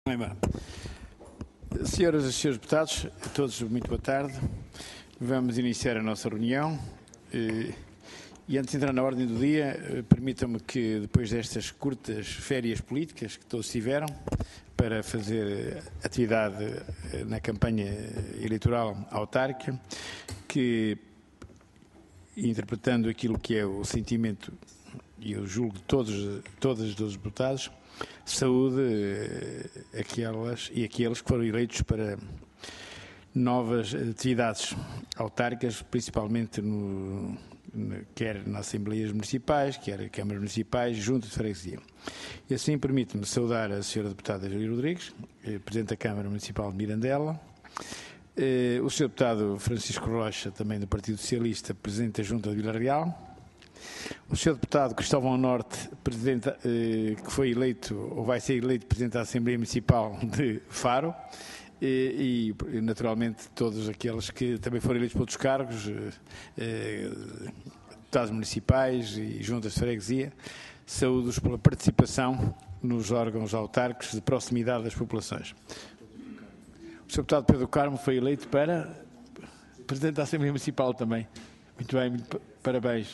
Senhoras e senhores deputados, a todos muito boa tarde. Vamos iniciar a nossa reunião e antes de entrar na ordem do dia, permitam-me que depois destas curtas férias políticas que todos tiveram para fazer atividade na campanha eleitoral autárquica, que interpretando aquilo que é o sentimento e eu julgo de todos os deputados, saúde aquelas e aqueles que foram eleitos para novas atividades autárquicas, principalmente quer nas Assembleias Municipais, quer Câmaras Municipais, Juntas de Freguesia. E assim permite-me saudar a Sra. Deputada Júlia Rodrigues, Presidente da Câmara Municipal de Mirandela, o Sr. Deputado Francisco Rocha, também do Partido Socialista, Presidente da Junta de Vila Real, o Sr. Deputado Cristóvão Norte, Presidente, que foi eleito, ou vai ser eleito Presidente da Assembleia Municipal de Faro, e naturalmente todos aqueles que também foram eleitos para outros cargos, deputados municipais e juntas de freguesia, saúdos pela participação nos órgãos autárquicos de proximidade das populações. O Sr. Deputado Pedro Carmo foi eleito para Presidente da Assembleia Municipal também. Muito bem, parabéns.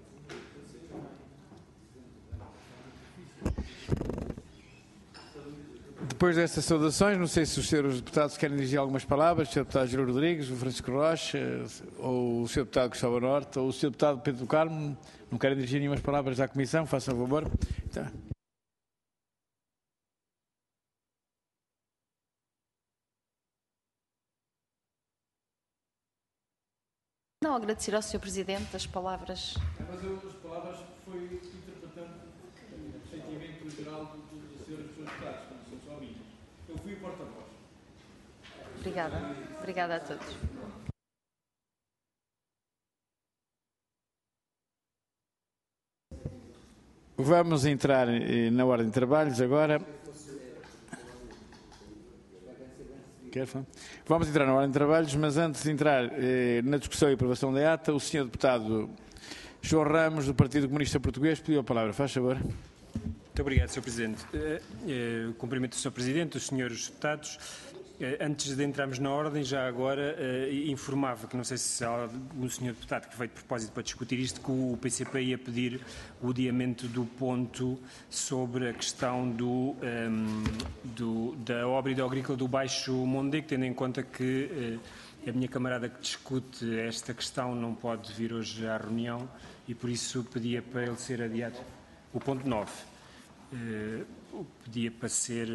Depois destas saudações, não sei se os senhores deputados querem dirigir algumas palavras, o Sr. Deputado Júlio Rodrigues, o Francisco Rocha, ou o Sr. Deputado Cristóvão Norte, ou o Sr. Deputado Pedro Carmo, não querem dirigir nenhumas palavras à Comissão, façam favor. Então. Não, agradecer ao Sr. Presidente as palavras. Mas as palavras foi interpretando o sentimento geral dos senhores deputados, não são só minhas. Eu fui o porta-voz. Obrigada a todos. Vamos entrar na ordem de trabalhos agora. Vamos entrar na ordem de trabalhos, mas antes de entrar na discussão e aprovação da ata, o Sr. Deputado João Ramos, do Partido Comunista Português, pediu a palavra. Faz favor. Muito obrigado, Sr. Presidente. Cumprimento o Sr. Presidente, os senhores deputados. Antes de entrarmos na ordem, já agora informava que, não sei se há um senhor deputado que veio de propósito para discutir isto, que o PCP ia pedir o adiamento do ponto sobre a questão da obra hidroagrícola do Baixo Mondego, tendo em conta que a minha camarada que discute esta questão não pode vir hoje à reunião e por isso pedia para ele ser adiado. O ponto 9. Pedia para ser...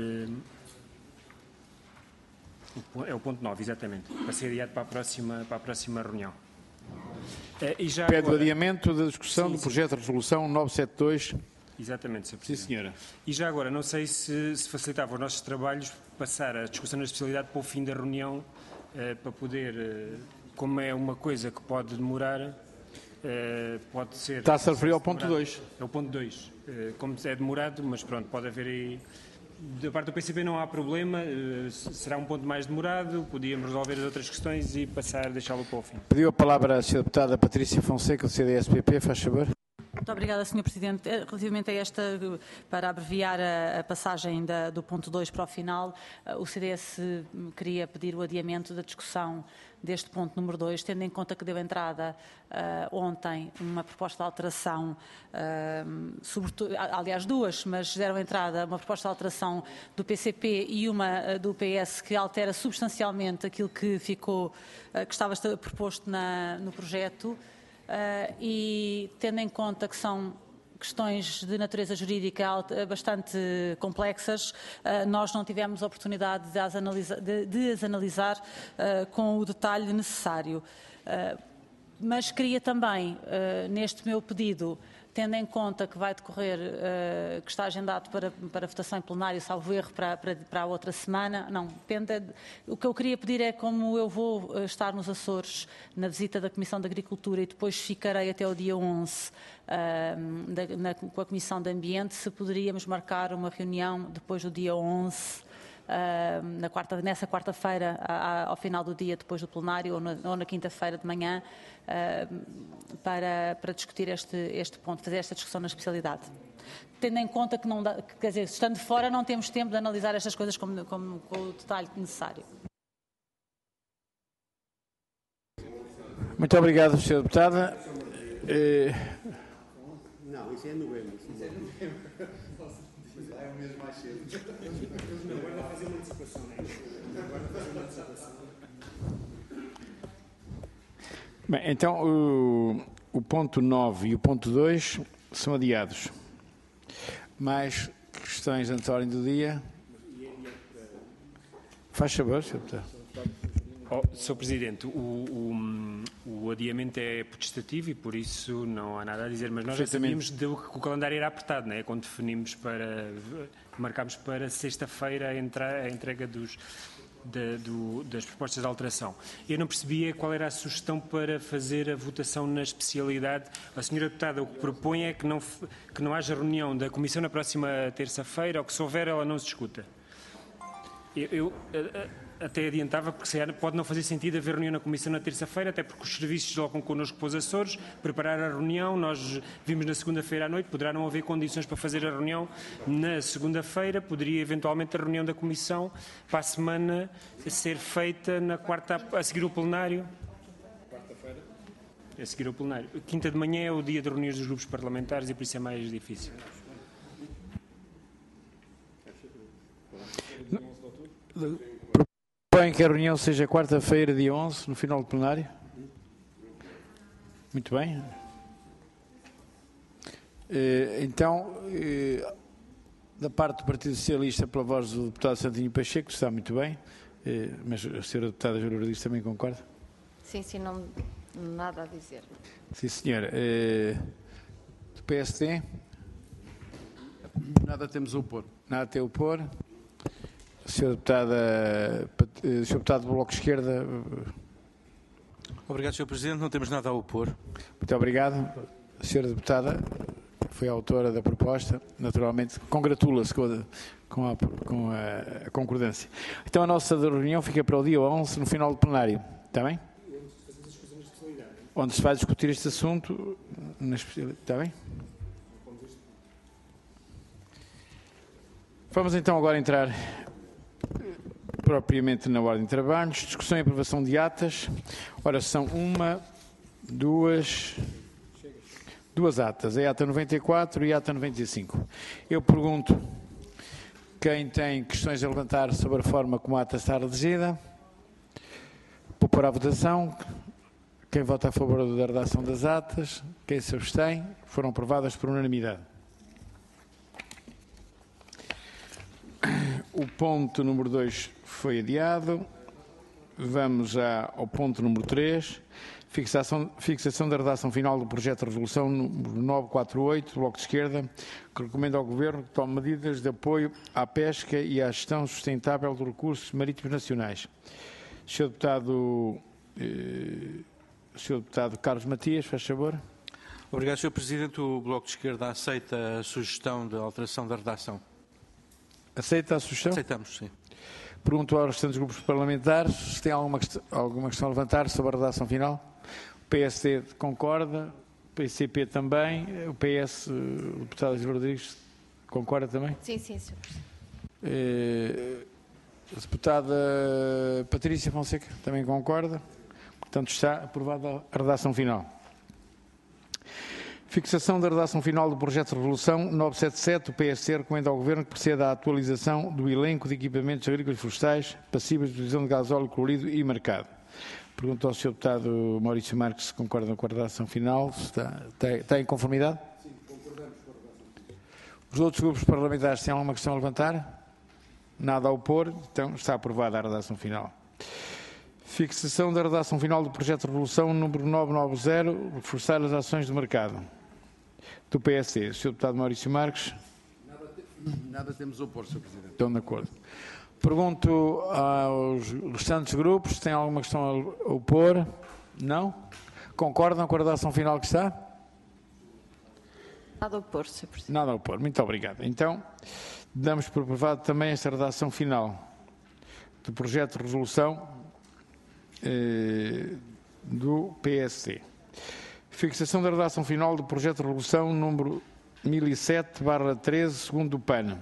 É o ponto 9, exatamente, para ser adiado para a próxima reunião. Pede agora... o adiamento da discussão do projeto de resolução 972. Exatamente, Sr. Presidente. Sim, senhora. E já agora, não sei se facilitava os nossos trabalhos passar a discussão na especialidade para o fim da reunião, para poder, como é uma coisa que pode demorar, pode ser... Está-se a referir ao ponto 2. É o ponto 2. Como é demorado, mas pronto, pode haver aí... Da parte do PCP não há problema, será um ponto mais demorado, podíamos resolver as outras questões e deixá-lo para o fim. Pediu a palavra a Sra. Deputada Patrícia Fonseca, do CDS-PP, faz favor. Muito obrigada, Sr. Presidente. Relativamente a esta, para abreviar a passagem do ponto 2 para o final, o CDS queria pedir o adiamento da discussão deste ponto número 2, tendo em conta que deu entrada ontem uma proposta de alteração, sobretudo, aliás duas, mas deram entrada uma proposta de alteração do PCP e uma do PS que altera substancialmente aquilo que estava proposto no projeto. E tendo em conta que são questões de natureza jurídica bastante complexas, nós não tivemos a oportunidade de as analisar com o detalhe necessário. Mas queria também, neste meu pedido, tendo em conta que vai decorrer, que está agendado para votação em plenário, salvo erro, para a outra semana. Não, depende. O que eu queria pedir é, como eu vou estar nos Açores na visita da Comissão de Agricultura e depois ficarei até o dia 11 com a Comissão de Ambiente, se poderíamos marcar uma reunião depois do dia 11, nessa quarta-feira, ao final do dia, depois do plenário, ou na quinta-feira de manhã, para discutir este ponto, fazer esta discussão na especialidade. tendo em conta que, não dá, que, quer dizer, estando fora, não temos tempo de analisar estas coisas com o detalhe necessário. Muito obrigado, Sra. Deputada. Não, isso é novembro. É o mês mais cedo. Agora fazer uma antecipação, não é? Bem, então o ponto 9 e o ponto 2 são adiados. Mais questões antes da ordem do dia? Faz favor, Sr. Deputado. Sr. Presidente, o adiamento é potestativo e por isso não há nada a dizer, mas nós já sabíamos que o calendário era apertado, não é? Quando definimos marcámos para sexta-feira a entrega das propostas de alteração. Eu não percebia qual era a sugestão para fazer a votação na especialidade. A senhora deputada o que propõe é que não haja reunião da Comissão na próxima terça-feira, ou que se houver ela não se discuta. Eu até adiantava, porque pode não fazer sentido haver reunião na Comissão na terça-feira, até porque os serviços deslocam connosco para os Açores, preparar a reunião, nós vimos na segunda-feira à noite, poderá não haver condições para fazer a reunião na segunda-feira, poderia eventualmente a reunião da Comissão para a semana ser feita na quarta, a seguir o plenário. Quarta-feira? A seguir o plenário. Quinta de manhã é o dia de reuniões dos grupos parlamentares e por isso é mais difícil. Propõem que a reunião seja quarta-feira, dia 11, no final do plenário? Muito bem. Então, da parte do Partido Socialista, pela voz do deputado Santinho Pacheco, está muito bem, mas a senhora deputada Júlia Rodrigues também concorda? Sim, não nada a dizer. Sim, senhora. Do PSD? Nada temos a opor. Nada tem a opor. Senhor Deputado do Bloco de Esquerda. Obrigado, Sr. Presidente. Não temos nada a opor. Muito obrigado. A senhora Deputada foi a autora da proposta. Naturalmente, congratula-se com a concordância. Então, a nossa reunião fica para o dia 11, no final do plenário. Está bem? Onde se vai discutir este assunto na especialidade. Está bem? Vamos então agora entrar propriamente na ordem de trabalhos. Discussão e aprovação de atas. Ora, são duas atas. A ata 94 e a ata 95. Eu pergunto quem tem questões a levantar sobre a forma como a ata está redigida. Vou pôr à votação. Quem vota a favor da redação das atas? Quem se abstém? Foram aprovadas por unanimidade. O ponto número 2 foi adiado. Vamos ao ponto número 3. Fixação da redação final do projeto de resolução número 948 do Bloco de Esquerda, que recomenda ao Governo que tome medidas de apoio à pesca e à gestão sustentável dos recursos marítimos nacionais. Sr. Deputado Carlos Matias, faz favor. Obrigado, Sr. Presidente. O Bloco de Esquerda aceita a sugestão de alteração da redação. Aceita a sugestão? Aceitamos, sim. Pergunto aos restantes grupos parlamentares se tem alguma questão a levantar sobre a redação final. O PSD concorda, o PCP também, o PS, o deputado Júlia Rodrigues, concorda também? Sim, Sr. Presidente. A deputada Patrícia Fonseca também concorda. Portanto, está aprovada a redação final. Fixação da redação final do projeto de resolução 977, o PSC recomenda ao Governo que proceda à atualização do elenco de equipamentos agrícolas e florestais passíveis de utilização de gasóleo colorido e marcado. Pergunto ao Sr. Deputado Maurício Marques se concorda com a redação final. Está em conformidade? Sim, concordamos com a redação. Os outros grupos parlamentares têm alguma questão a levantar? Nada a opor? Então está aprovada a redação final. Fixação da redação final do projeto de resolução número 990, reforçar as ações de mercado. Do PSD. Sr. Deputado Maurício Marques. Nada temos a opor, Sr. Presidente. Estão de acordo. Pergunto aos restantes grupos se têm alguma questão a opor. Não? Concordam com a redação final que está? Nada a opor, Sr. Presidente. Nada a opor. Muito obrigado. Então, damos por aprovado também esta redação final do projeto de resolução do PSD. Fixação da redação final do projeto de resolução número 1007/13, segundo o PAN.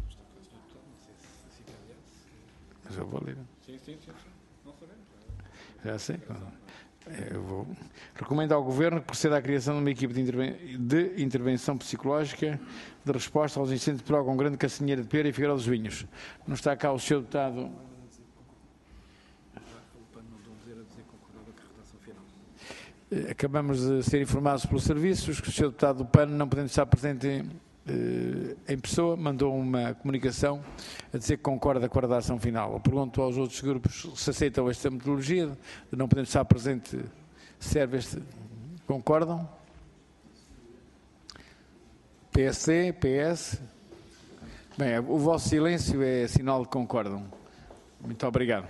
Já vou ler. Já sei. Eu vou. Recomenda ao Governo que proceda à criação de uma equipe de intervenção psicológica de resposta aos incêndios de Progam Grande, Castanheira de Pera e Figueiró dos Vinhos. Não está cá o Sr. Deputado. Acabamos de ser informados pelos serviços que o Sr. Deputado do PAN, não podendo estar presente em pessoa, mandou uma comunicação a dizer que concorda com a redação final. Eu pergunto aos outros grupos se aceitam esta metodologia de não podendo estar presente, serve este. Concordam? PSD, PS. Bem, o vosso silêncio é sinal de que concordam. Muito obrigado.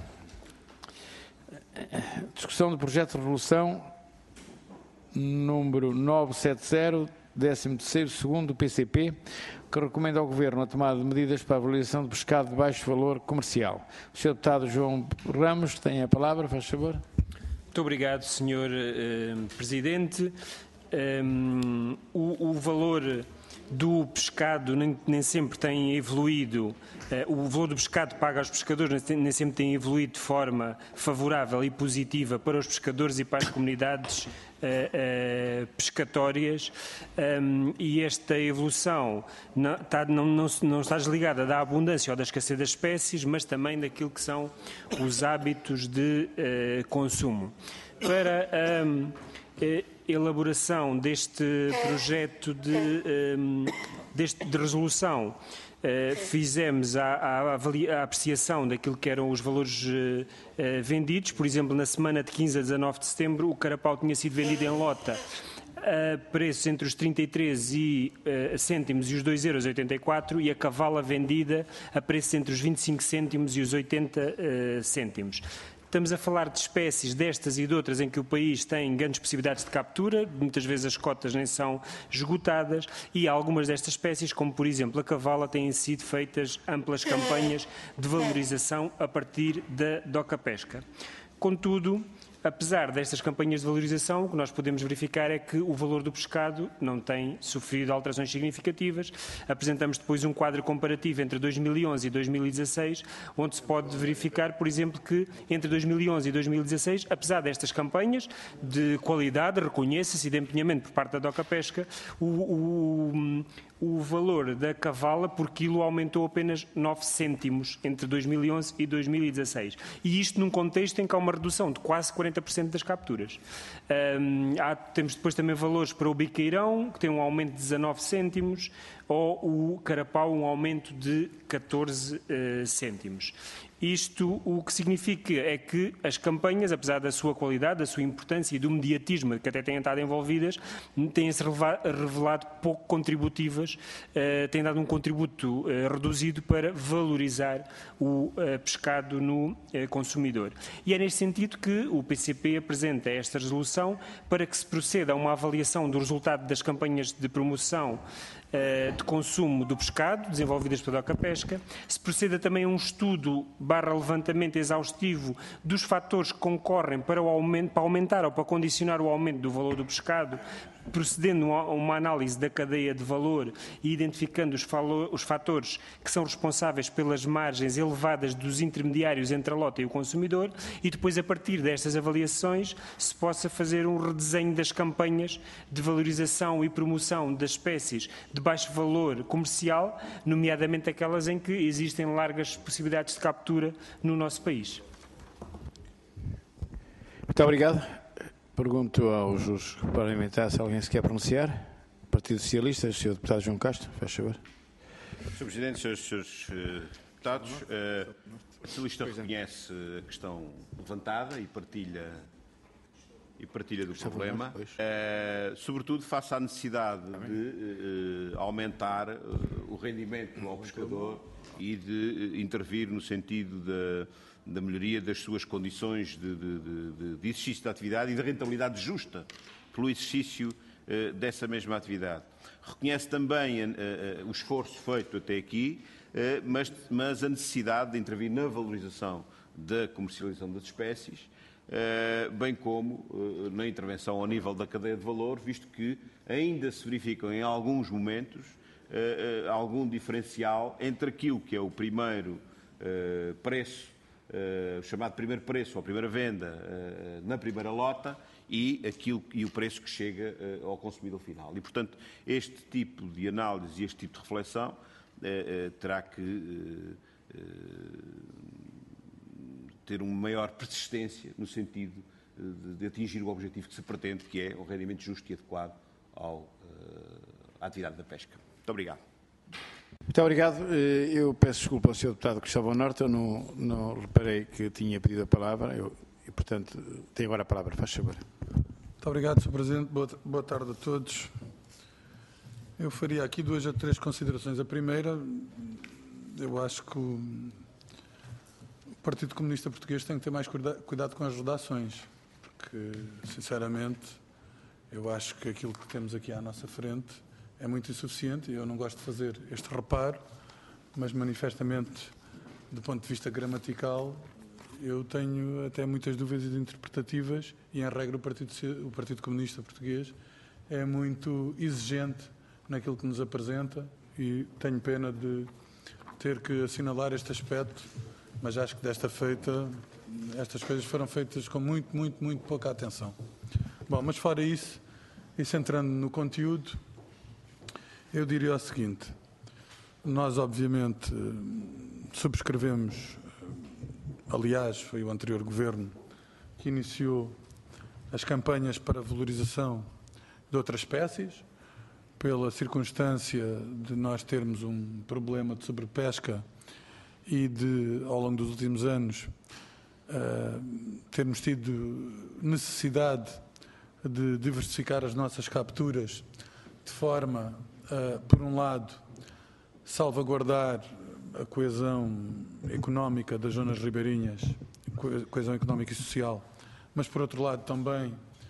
Discussão do projeto de resolução número 970, 13º, segundo do PCP, que recomenda ao Governo a tomada de medidas para a valorização de pescado de baixo valor comercial. O Sr. Deputado João Ramos tem a palavra, faz favor. Muito obrigado, Sr. Presidente. O valor do pescado nem sempre tem evoluído, o valor do pescado pago aos pescadores nem sempre tem evoluído de forma favorável e positiva para os pescadores e para as comunidades pescatórias, e esta evolução não está desligada da abundância ou da escassez das espécies, mas também daquilo que são os hábitos de consumo. Para elaboração deste projeto de resolução, fizemos a apreciação daquilo que eram os valores vendidos. Por exemplo, na semana de 15 a 19 de setembro, o carapau tinha sido vendido em lota a preços entre os 33 cêntimos e os 2,84 € e a cavala vendida a preços entre os 25 cêntimos e os 80 cêntimos. Estamos a falar de espécies destas e de outras em que o país tem grandes possibilidades de captura, muitas vezes as cotas nem são esgotadas, e algumas destas espécies, como por exemplo a cavala, têm sido feitas amplas campanhas de valorização a partir da DOCA Pesca. Contudo, apesar destas campanhas de valorização, o que nós podemos verificar é que o valor do pescado não tem sofrido alterações significativas. Apresentamos depois um quadro comparativo entre 2011 e 2016, onde se pode verificar, por exemplo, que entre 2011 e 2016, apesar destas campanhas de qualidade, reconheça-se, e de empenhamento por parte da DOCA Pesca, o valor da cavala por quilo aumentou apenas 9 cêntimos entre 2011 e 2016. E isto num contexto em que há uma redução de quase 40% das capturas. Temos depois também valores para o biqueirão, que tem um aumento de 19 cêntimos, ou o carapau, um aumento de 14 cêntimos. Isto o que significa é que as campanhas, apesar da sua qualidade, da sua importância e do mediatismo que até têm estado envolvidas, têm-se revelado pouco contributivas, têm dado um contributo reduzido para valorizar o pescado no consumidor. E é neste sentido que o PCP apresenta esta resolução para que se proceda a uma avaliação do resultado das campanhas de promoção de consumo do pescado, desenvolvidas pela DOCA Pesca, se proceda também a um estudo /levantamento exaustivo dos fatores que concorrem para aumentar ou para condicionar o aumento do valor do pescado, procedendo a uma análise da cadeia de valor e identificando os fatores que são responsáveis pelas margens elevadas dos intermediários entre a lota e o consumidor, e depois, a partir destas avaliações, se possa fazer um redesenho das campanhas de valorização e promoção das espécies de baixo valor comercial, nomeadamente aquelas em que existem largas possibilidades de captura no nosso país. Muito obrigado. Pergunto aos parlamentares se alguém se quer pronunciar. Partido Socialista, o Sr. Deputado João Castro, faz favor. Sr. Presidente, Srs. Deputados, a Socialista reconhece a questão levantada e partilha do problema, sobretudo face à necessidade de aumentar o rendimento ao pescador e de intervir no sentido da melhoria das suas condições de exercício da atividade e de rentabilidade justa pelo exercício dessa mesma atividade. Reconhece também o esforço feito até aqui, mas a necessidade de intervir na valorização da comercialização das espécies, bem como na intervenção ao nível da cadeia de valor, visto que ainda se verificam em alguns momentos algum diferencial entre aquilo que é o primeiro preço, o chamado primeiro preço ou primeira venda na primeira lota e o preço que chega ao consumidor final. E, portanto, este tipo de análise e este tipo de reflexão terá que ter uma maior persistência no sentido de atingir o objetivo que se pretende, que é um rendimento justo e adequado à atividade da pesca. Muito obrigado. Muito obrigado. Eu peço desculpa ao Sr. Deputado Cristóvão Norte, eu não reparei que tinha pedido a palavra e, portanto, tem agora a palavra. Faz favor. Muito obrigado, Sr. Presidente. Boa tarde a todos. Eu faria aqui 2 a 3 considerações. A primeira, eu acho que o Partido Comunista Português tem que ter mais cuidado com as redações, porque, sinceramente, eu acho que aquilo que temos aqui à nossa frente é muito insuficiente e eu não gosto de fazer este reparo, mas manifestamente, do ponto de vista gramatical, eu tenho até muitas dúvidas interpretativas e, em regra, o Partido Comunista Português é muito exigente naquilo que nos apresenta e tenho pena de ter que assinalar este aspecto, mas acho que desta feita, estas coisas foram feitas com muito pouca atenção. Bom, mas fora isso, e centrando no conteúdo, eu diria o seguinte: nós obviamente subscrevemos, aliás, foi o anterior Governo que iniciou as campanhas para valorização de outras espécies, pela circunstância de nós termos um problema de sobrepesca e de, ao longo dos últimos anos, termos tido necessidade de diversificar as nossas capturas de forma a, por um lado, salvaguardar a coesão económica das zonas ribeirinhas, coesão económica e social, mas, por outro lado, também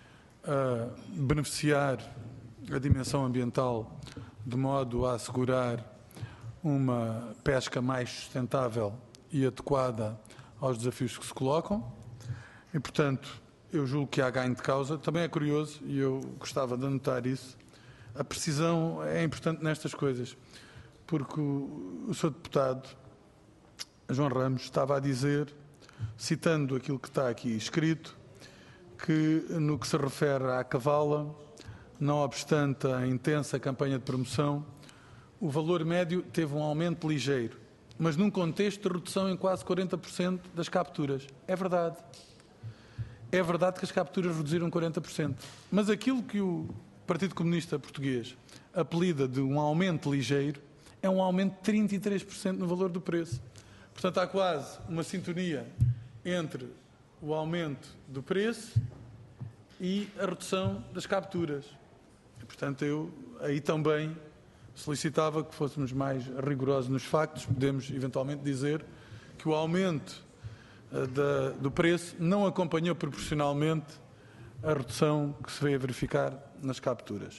beneficiar a dimensão ambiental de modo a assegurar uma pesca mais sustentável e adequada aos desafios que se colocam. E, portanto, eu julgo que há ganho de causa. Também é curioso, e eu gostava de anotar isso, a precisão é importante nestas coisas, porque o Sr. Deputado João Ramos estava a dizer, citando aquilo que está aqui escrito, que no que se refere à cavala, não obstante a intensa campanha de promoção, o valor médio teve um aumento ligeiro, mas num contexto de redução em quase 40% das capturas. É verdade. É verdade que as capturas reduziram 40%. Mas aquilo que o Partido Comunista Português apelida de um aumento ligeiro é um aumento de 33% no valor do preço. Portanto, há quase uma sintonia entre o aumento do preço e a redução das capturas. E, portanto, eu aí também solicitava que fôssemos mais rigorosos nos factos. Podemos, eventualmente, dizer que o aumento do preço não acompanhou proporcionalmente a redução que se veio a verificar nas capturas.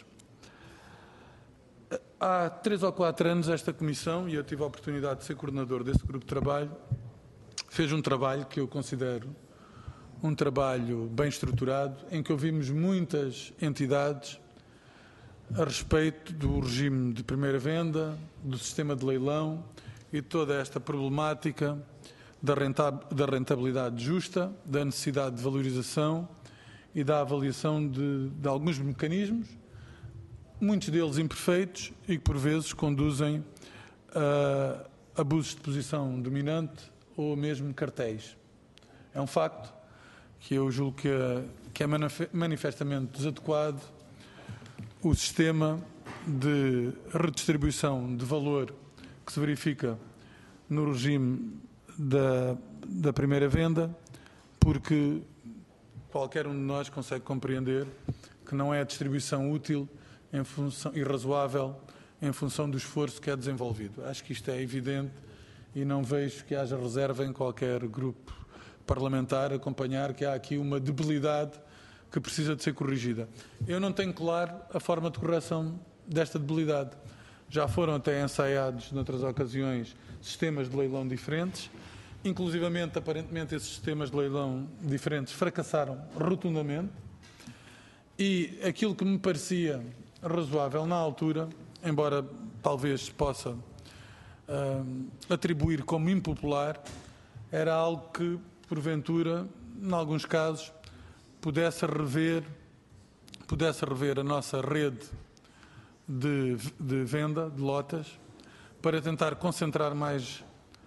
Há 3 ou 4 anos esta Comissão, e eu tive a oportunidade de ser coordenador desse grupo de trabalho, fez um trabalho que eu considero um trabalho bem estruturado, em que ouvimos muitas entidades a respeito do regime de primeira venda, do sistema de leilão e toda esta problemática da rentabilidade justa, da necessidade de valorização e da avaliação de alguns mecanismos, muitos deles imperfeitos e que por vezes conduzem a abusos de posição dominante ou mesmo cartéis. É um facto que eu julgo que é manifestamente desadequado o sistema de redistribuição de valor que se verifica no regime da primeira venda, porque qualquer um de nós consegue compreender que não é a distribuição útil e razoável em função do esforço que é desenvolvido. Acho que isto é evidente e não vejo que haja reserva em qualquer grupo parlamentar acompanhar que há aqui uma debilidade que precisa de ser corrigida. Eu não tenho claro a forma de correção desta debilidade. Já foram até ensaiados, noutras ocasiões, sistemas de leilão diferentes inclusivamente, aparentemente, esses sistemas de leilão diferentes fracassaram rotundamente, e aquilo que me parecia razoável na altura, embora talvez possa atribuir como impopular, era algo que, porventura, em alguns casos, pudesse rever a nossa rede de venda de lotas para tentar concentrar mais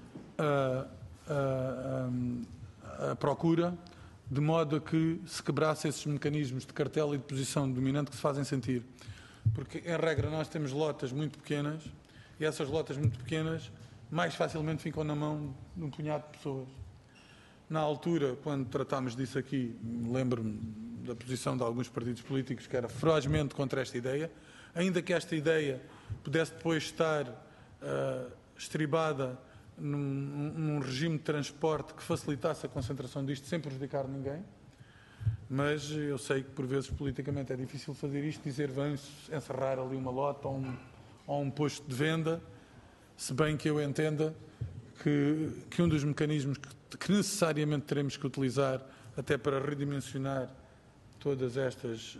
a procura, de modo a que se quebrasse esses mecanismos de cartela e de posição dominante que se fazem sentir. Porque, em regra, nós temos lotas muito pequenas e essas lotas muito pequenas mais facilmente ficam na mão de um punhado de pessoas. Na altura, quando tratámos disso aqui, lembro-me da posição de alguns partidos políticos que era ferozmente contra esta ideia, ainda que esta ideia pudesse depois estar estribada num regime de transporte que facilitasse a concentração disto sem prejudicar ninguém, mas eu sei que por vezes politicamente é difícil fazer isto, dizer vamos encerrar ali uma lota ou um posto de venda, se bem que eu entenda que um dos mecanismos que necessariamente teremos que utilizar até para redimensionar todas estas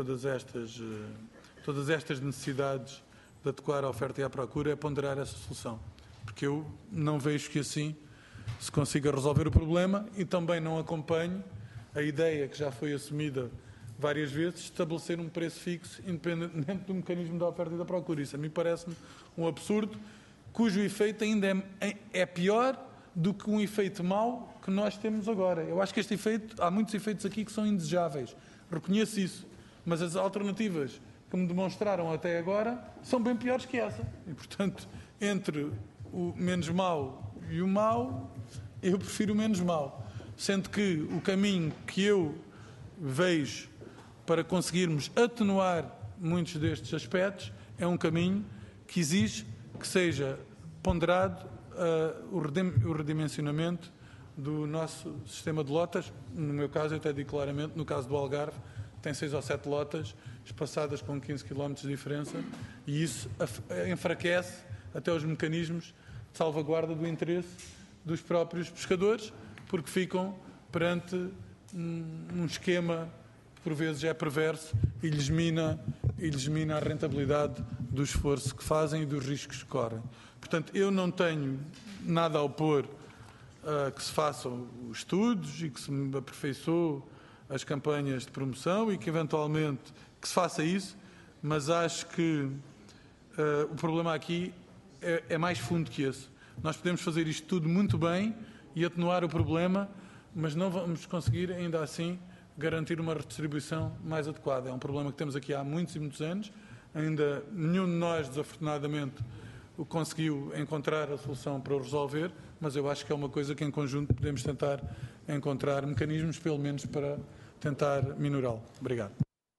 necessidades de adequar a oferta e a procura é ponderar essa solução. Porque eu não vejo que assim se consiga resolver o problema e também não acompanho a ideia que já foi assumida várias vezes, estabelecer um preço fixo independentemente do mecanismo da oferta e da procura. Isso a mim parece-me um absurdo, cujo efeito ainda é pior do que um efeito mau que nós temos agora. Eu acho que este efeito, há muitos efeitos aqui que são indesejáveis, reconheço isso, mas as alternativas que me demonstraram até agora são bem piores que essa. E, portanto, entre o menos mau e o mau, eu prefiro o menos mau. Sendo que o caminho que eu vejo para conseguirmos atenuar muitos destes aspectos é um caminho que exige que seja ponderado o redimensionamento do nosso sistema de lotas. No meu caso, eu até digo claramente, no caso do Algarve, tem 6 ou 7 lotas espaçadas com 15 km de diferença e isso enfraquece até os mecanismos de salvaguarda do interesse dos próprios pescadores, porque ficam perante um esquema que por vezes é perverso e lhes mina a rentabilidade do esforço que fazem e dos riscos que correm. Portanto, eu não tenho nada a opor que se façam os estudos e que se aperfeiçoem as campanhas de promoção e que eventualmente que se faça isso, mas acho que o problema aqui é mais fundo que esse. Nós podemos fazer isto tudo muito bem e atenuar o problema, mas não vamos conseguir, ainda assim, garantir uma redistribuição mais adequada. É um problema que temos aqui há muitos e muitos anos. Ainda nenhum de nós, desafortunadamente, conseguiu encontrar a solução para o resolver, mas eu acho que é uma coisa que, em conjunto, podemos tentar encontrar mecanismos, pelo menos, para tentar minorá-lo. Obrigado.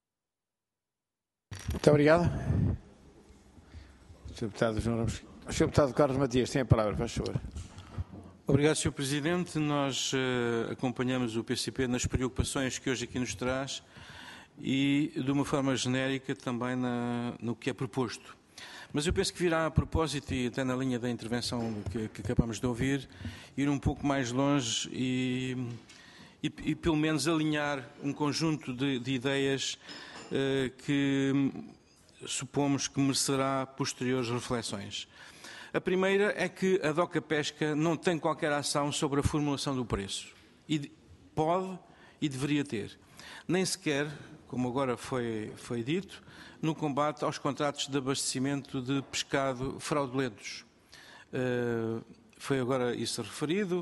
Muito obrigado. Sr. Deputado Carlos Matias, tem a palavra, faz favor. Obrigado, Sr. Presidente. Nós acompanhamos o PCP nas preocupações que hoje aqui nos traz e, de uma forma genérica, também no que é proposto. Mas eu penso que virá a propósito, e até na linha da intervenção que acabamos de ouvir, ir um pouco mais longe e pelo menos alinhar um conjunto de ideias que supomos que merecerá posteriores reflexões. A primeira é que a DOCA Pesca não tem qualquer ação sobre a formulação do preço. E pode e deveria ter. Nem sequer, como agora foi dito, no combate aos contratos de abastecimento de pescado fraudulentos. Foi agora isso referido.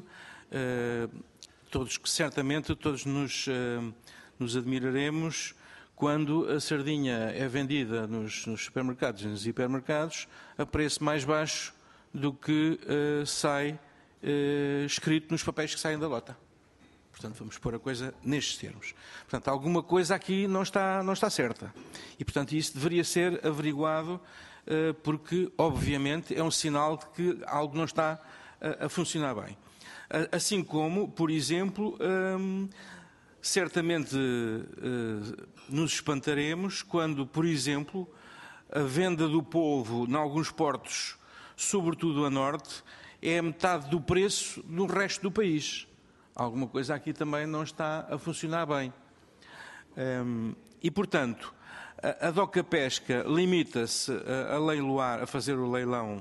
Certamente todos nos admiraremos quando a sardinha é vendida nos supermercados e nos hipermercados a preço mais baixo do que sai escrito nos papéis que saem da lota. Portanto, vamos pôr a coisa nestes termos. Portanto, alguma coisa aqui não está certa. E, portanto, isso deveria ser averiguado porque, obviamente, é um sinal de que algo não está a funcionar bem. Assim como, por exemplo, certamente nos espantaremos quando, por exemplo, a venda do polvo em alguns portos, sobretudo a norte, é a metade do preço do resto do país. Alguma coisa aqui também não está a funcionar bem. E, portanto, a DOCA Pesca limita-se a leiloar, a fazer o leilão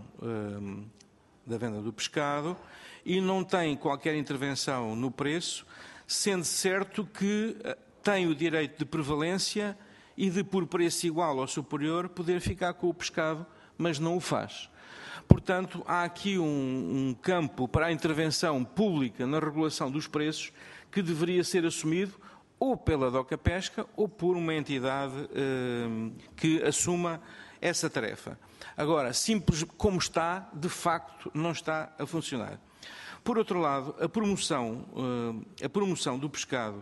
da venda do pescado e não tem qualquer intervenção no preço, sendo certo que tem o direito de prevalência e de, por preço igual ou superior, poder ficar com o pescado, mas não o faz. Portanto, há aqui um campo para a intervenção pública na regulação dos preços que deveria ser assumido ou pela DOCA Pesca ou por uma entidade que assuma essa tarefa. Agora, simples como está, de facto, não está a funcionar. Por outro lado, a promoção do pescado,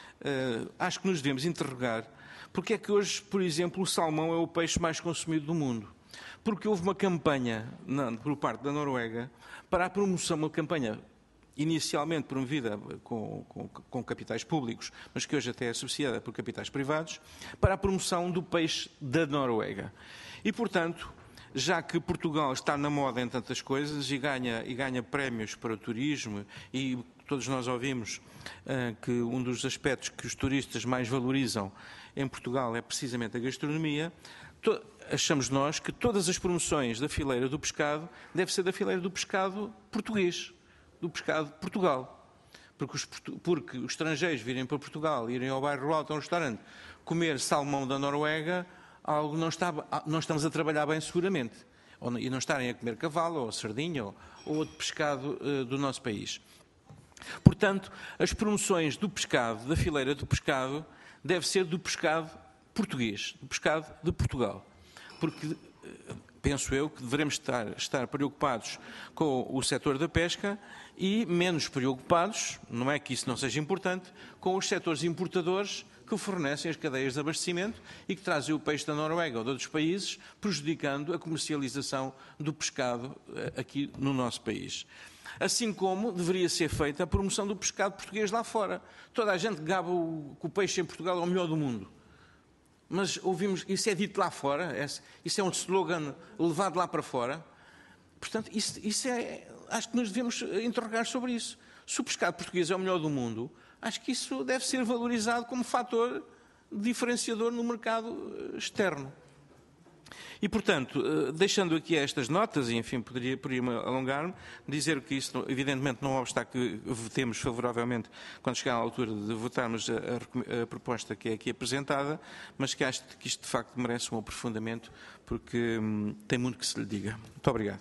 acho que nos devemos interrogar porque é que hoje, por exemplo, o salmão é o peixe mais consumido do mundo. Porque houve uma campanha por parte da Noruega para a promoção, uma campanha inicialmente promovida com capitais públicos, mas que hoje até é subsidiada por capitais privados, para a promoção do peixe da Noruega. E, portanto, já que Portugal está na moda em tantas coisas e ganha prémios para o turismo, e todos nós ouvimos que um dos aspectos que os turistas mais valorizam em Portugal é precisamente a gastronomia, achamos nós que todas as promoções da fileira do pescado devem ser da fileira do pescado português, do pescado de Portugal. Porque os estrangeiros virem para Portugal, irem ao bairro alto, a um restaurante, comer salmão da Noruega, algo não estamos a trabalhar bem seguramente. E não estarem a comer cavalo, ou sardinha, ou outro pescado do nosso país. Portanto, as promoções do pescado, da fileira do pescado, deve ser do pescado português, do pescado de Portugal. Porque penso eu que devemos estar preocupados com o setor da pesca e menos preocupados, não é que isso não seja importante, com os setores importadores que fornecem as cadeias de abastecimento e que trazem o peixe da Noruega ou de outros países, prejudicando a comercialização do pescado aqui no nosso país. Assim como deveria ser feita a promoção do pescado português lá fora. Toda a gente gaba que o peixe em Portugal é o melhor do mundo. Mas ouvimos, isso é dito lá fora, isso é um slogan levado lá para fora. Portanto, acho que nos devemos interrogar sobre isso. Se o pescado português é o melhor do mundo, acho que isso deve ser valorizado como fator diferenciador no mercado externo. E, portanto, deixando aqui estas notas, e enfim, poderia alongar-me, dizer que isso, evidentemente, não obsta que votemos favoravelmente quando chegar à altura de votarmos a proposta que é aqui apresentada, mas que acho que isto, de facto, merece um aprofundamento, porque tem muito que se lhe diga. Muito obrigado.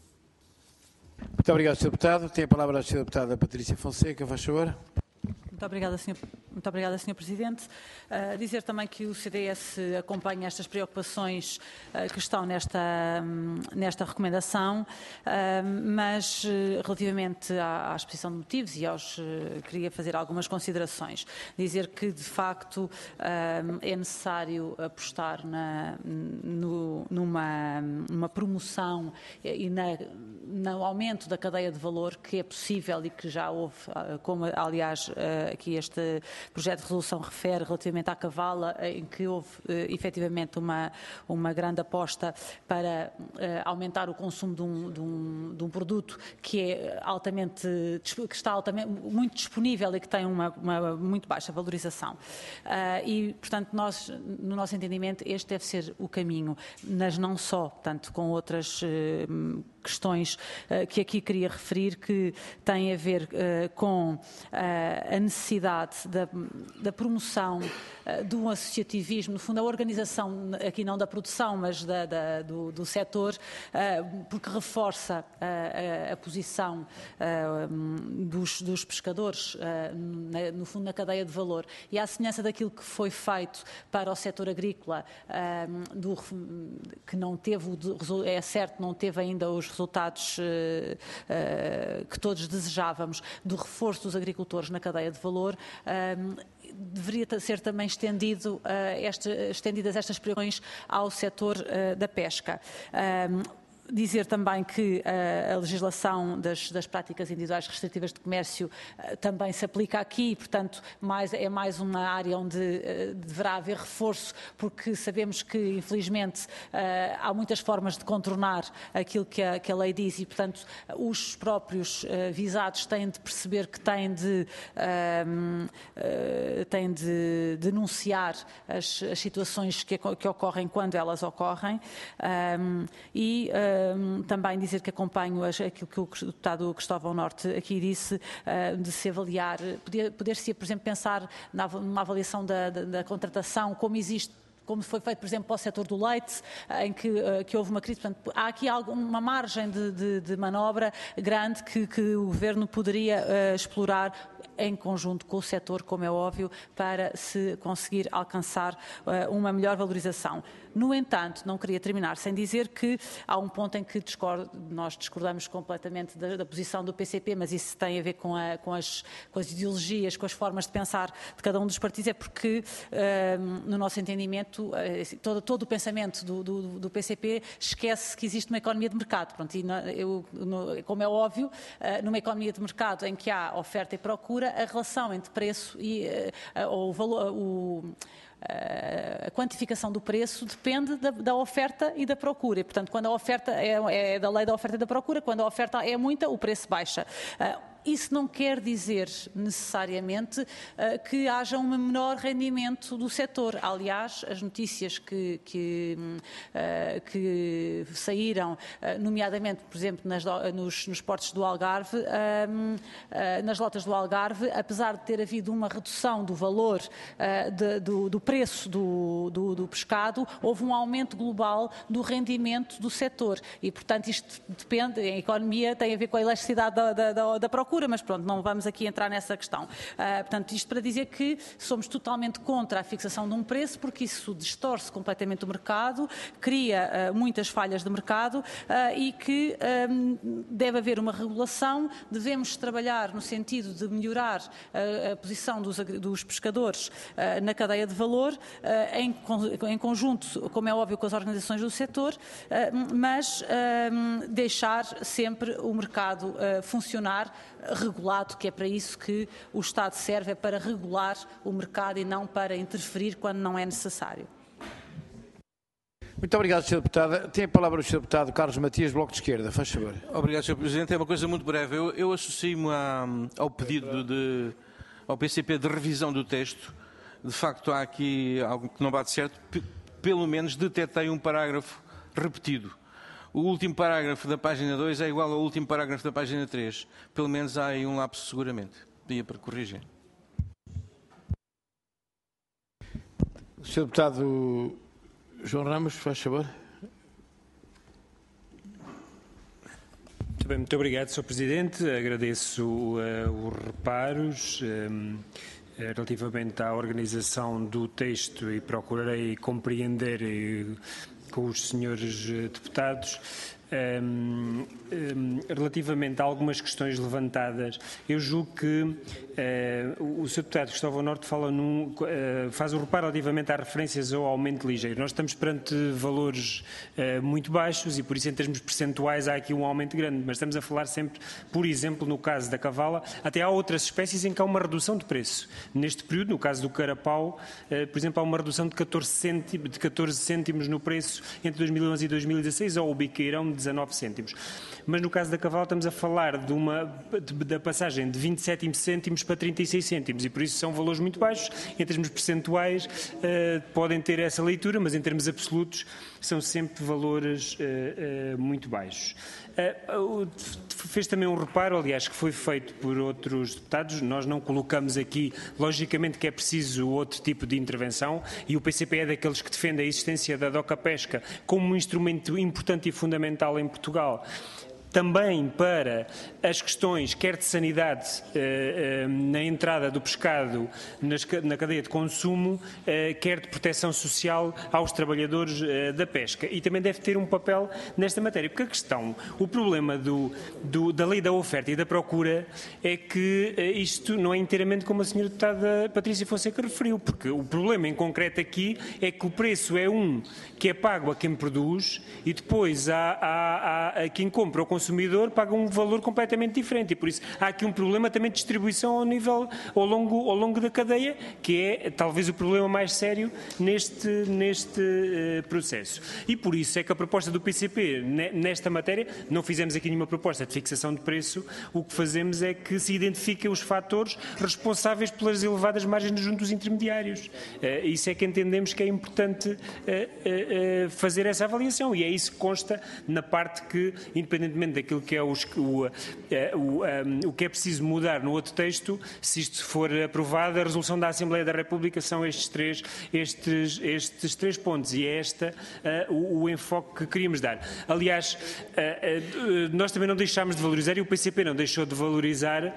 Muito obrigado, Sr. Deputado. Tem a palavra a Sra. Deputada Patrícia Fonseca, faz favor. Muito obrigada, Sr. Presidente. Dizer também que o CDS acompanha estas preocupações que estão nesta recomendação, mas relativamente à exposição de motivos queria fazer algumas considerações. Dizer que, de facto, é necessário apostar numa promoção e no aumento da cadeia de valor que é possível e que já houve, como aliás aqui este projeto de resolução refere relativamente à cavala, em que houve efetivamente uma grande aposta para aumentar o consumo de um produto que está altamente muito disponível e que tem uma muito baixa valorização. E, portanto, no nosso entendimento, este deve ser o caminho, mas não só, portanto, com outras questões que aqui queria referir, que têm a ver com a necessidade da promoção do associativismo, no fundo a organização, aqui não da produção, mas do setor, porque reforça a posição dos pescadores, no fundo na cadeia de valor. E à semelhança daquilo que foi feito para o setor agrícola, que não teve, é certo, não teve ainda os resultados que todos desejávamos, do reforço dos agricultores na cadeia de valor, deveria ser também estendidas estas preocupações ao setor da pesca. Dizer também que a legislação das práticas individuais restritivas de comércio também se aplica aqui, portanto, é mais uma área onde deverá haver reforço, porque sabemos que, infelizmente, há muitas formas de contornar aquilo que a lei diz e, portanto, os próprios visados têm de perceber que têm de denunciar as situações que ocorrem quando elas ocorrem. Também dizer que acompanho aquilo que o deputado Cristóvão Norte aqui disse, de se avaliar, poder-se, por exemplo, pensar numa avaliação da contratação, como foi feito, por exemplo, para o setor do leite, em que houve uma crise. Portanto, há aqui uma margem de manobra grande que o Governo poderia explorar em conjunto com o setor, como é óbvio, para se conseguir alcançar uma melhor valorização. No entanto, não queria terminar sem dizer que há um ponto em que nós discordamos completamente da posição do PCP, mas isso tem a ver com as ideologias, com as formas de pensar de cada um dos partidos, é porque, no nosso entendimento, todo o pensamento do PCP esquece que existe uma economia de mercado. Pronto, como é óbvio, numa economia de mercado em que há oferta e procura, a relação entre preço e o valor, a quantificação do preço depende da oferta e da procura. E, portanto, quando a oferta é da lei da oferta e da procura, quando a oferta é muita, o preço baixa. Isso não quer dizer necessariamente que haja um menor rendimento do setor. Aliás, as notícias que saíram, nomeadamente, por exemplo, nos portos do Algarve, nas lotas do Algarve, apesar de ter havido uma redução do valor do preço do pescado, houve um aumento global do rendimento do setor. E, portanto, isto depende, a economia tem a ver com a elasticidade da procura, mas pronto, não vamos aqui entrar nessa questão. Portanto, isto para dizer que somos totalmente contra a fixação de um preço, porque isso distorce completamente o mercado, cria muitas falhas de mercado e que deve haver uma regulação, devemos trabalhar no sentido de melhorar a posição dos pescadores na cadeia de valor, em conjunto, como é óbvio, com as organizações do setor, mas deixar sempre o mercado funcionar regulado, que é para isso que o Estado serve, é para regular o mercado e não para interferir quando não é necessário. Muito obrigado, Sr. Deputado. Tem a palavra o Sr. Deputado Carlos Matias, Bloco de Esquerda. Faz favor. Obrigado, Sr. Presidente. É uma coisa muito breve. Eu associo-me ao pedido ao PCP de revisão do texto. De facto, há aqui algo que não bate certo. Pelo menos detectei um parágrafo repetido. O último parágrafo da página 2 é igual ao último parágrafo da página 3. Pelo menos há aí um lapso seguramente. Pedia para corrigir. Sr. Deputado João Ramos, faz favor. Muito obrigado, Sr. Presidente. Agradeço os reparos relativamente à organização do texto e procurarei compreender com os senhores deputados. Relativamente a algumas questões levantadas, eu julgo que o Sr. Deputado Cristóvão Norte faz o reparo relativamente às referências ao aumento ligeiro. Nós estamos perante valores muito baixos e, por isso, em termos percentuais, há aqui um aumento grande, mas estamos a falar sempre, por exemplo, no caso da cavala, até há outras espécies em que há uma redução de preço. Neste período, no caso do carapau, por exemplo, há uma redução de 14 cêntimos no preço entre 2011 e 2016, ou o biqueirão de 19 cêntimos. Mas no caso da cavala estamos a falar da passagem de 27 cêntimos para 36 cêntimos e por isso são valores muito baixos. Em termos percentuais podem ter essa leitura, mas em termos absolutos são sempre valores muito baixos. Fez também um reparo, aliás, que foi feito por outros deputados. Nós não colocamos aqui, logicamente, que é preciso outro tipo de intervenção e o PCP é daqueles que defende a existência da DOCA Pesca como um instrumento importante e fundamental em Portugal também para as questões, quer de sanidade na entrada do pescado na cadeia de consumo, quer de proteção social aos trabalhadores da pesca. E também deve ter um papel nesta matéria, porque o problema da lei da oferta e da procura é que isto não é inteiramente como a senhora deputada Patrícia Fonseca referiu, porque o problema em concreto aqui é que o preço é que é pago a quem produz e depois a quem compra, o consumidor, paga um valor completamente diferente, e por isso há aqui um problema também de distribuição ao longo da cadeia, que é talvez o problema mais sério neste processo. E por isso é que a proposta do PCP nesta matéria, não fizemos aqui nenhuma proposta de fixação de preço, o que fazemos é que se identifiquem os fatores responsáveis pelas elevadas margens junto dos intermediários. Isso é que entendemos que é importante fazer essa avaliação, e é isso que consta na parte que, independentemente daquilo que é o que é preciso mudar no outro texto, se isto for aprovado, a resolução da Assembleia da República são estes três pontos, e é o enfoque que queríamos dar. Aliás, nós também não deixámos de valorizar, e o PCP não deixou de valorizar,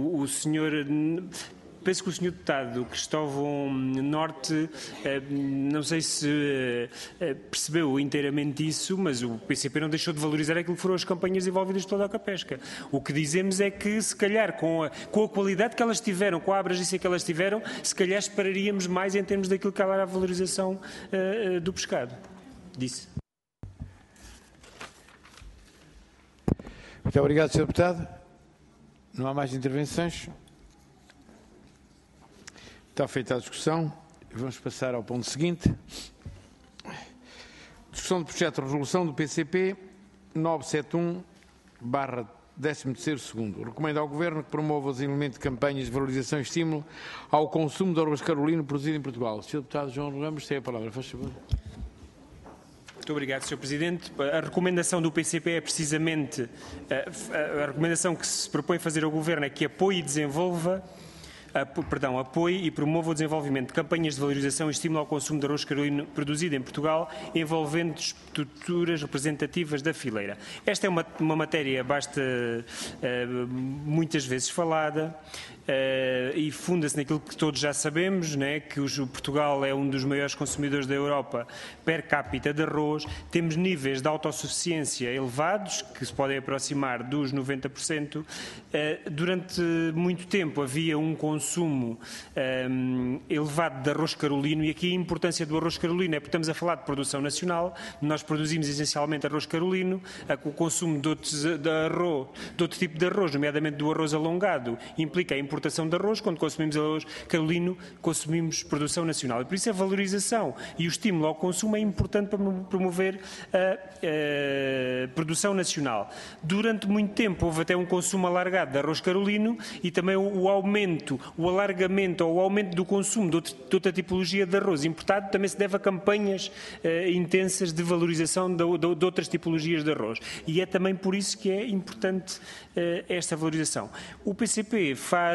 penso que o Sr. Deputado Cristóvão Norte, não sei se percebeu inteiramente isso, mas o PCP não deixou de valorizar aquilo que foram as campanhas envolvidas pela DOCA-Pesca. O que dizemos é que, se calhar, com a qualidade que elas tiveram, com a abrangência que elas tiveram, se calhar esperaríamos mais em termos daquilo que era a valorização do pescado. Disse. Muito obrigado, Sr. Deputado. Não há mais intervenções? Está feita a discussão. Vamos passar ao ponto seguinte. Discussão do projeto de resolução do PCP 971/13º. Recomenda ao Governo que promova o desenvolvimento de campanhas de valorização e estímulo ao consumo de arroz carolino produzido em Portugal. Sr. Deputado João Ramos, tem a palavra. Faz favor. Muito obrigado, Sr. Presidente. A recomendação do PCP é precisamente a recomendação que se propõe fazer ao Governo é que apoie e promova o desenvolvimento de campanhas de valorização e estímulo ao consumo de arroz carolino produzido em Portugal, envolvendo estruturas representativas da fileira. Esta é uma matéria muitas vezes falada, e funda-se naquilo que todos já sabemos, né, que o Portugal é um dos maiores consumidores da Europa per capita de arroz. Temos níveis de autossuficiência elevados, que se podem aproximar dos 90%. Durante muito tempo havia um consumo elevado de arroz carolino, e aqui a importância do arroz carolino é porque estamos a falar de produção nacional. Nós produzimos essencialmente arroz carolino. O consumo de outro tipo de arroz, nomeadamente do arroz alongado, implica a importação de arroz. Quando consumimos arroz carolino, consumimos produção nacional. E por isso a valorização e o estímulo ao consumo é importante para promover a produção nacional. Durante muito tempo houve até um consumo alargado de arroz carolino, e também o aumento do consumo de outra tipologia de arroz importado também se deve a campanhas intensas de valorização de outras tipologias de arroz. E é também por isso que é importante esta valorização. O PCP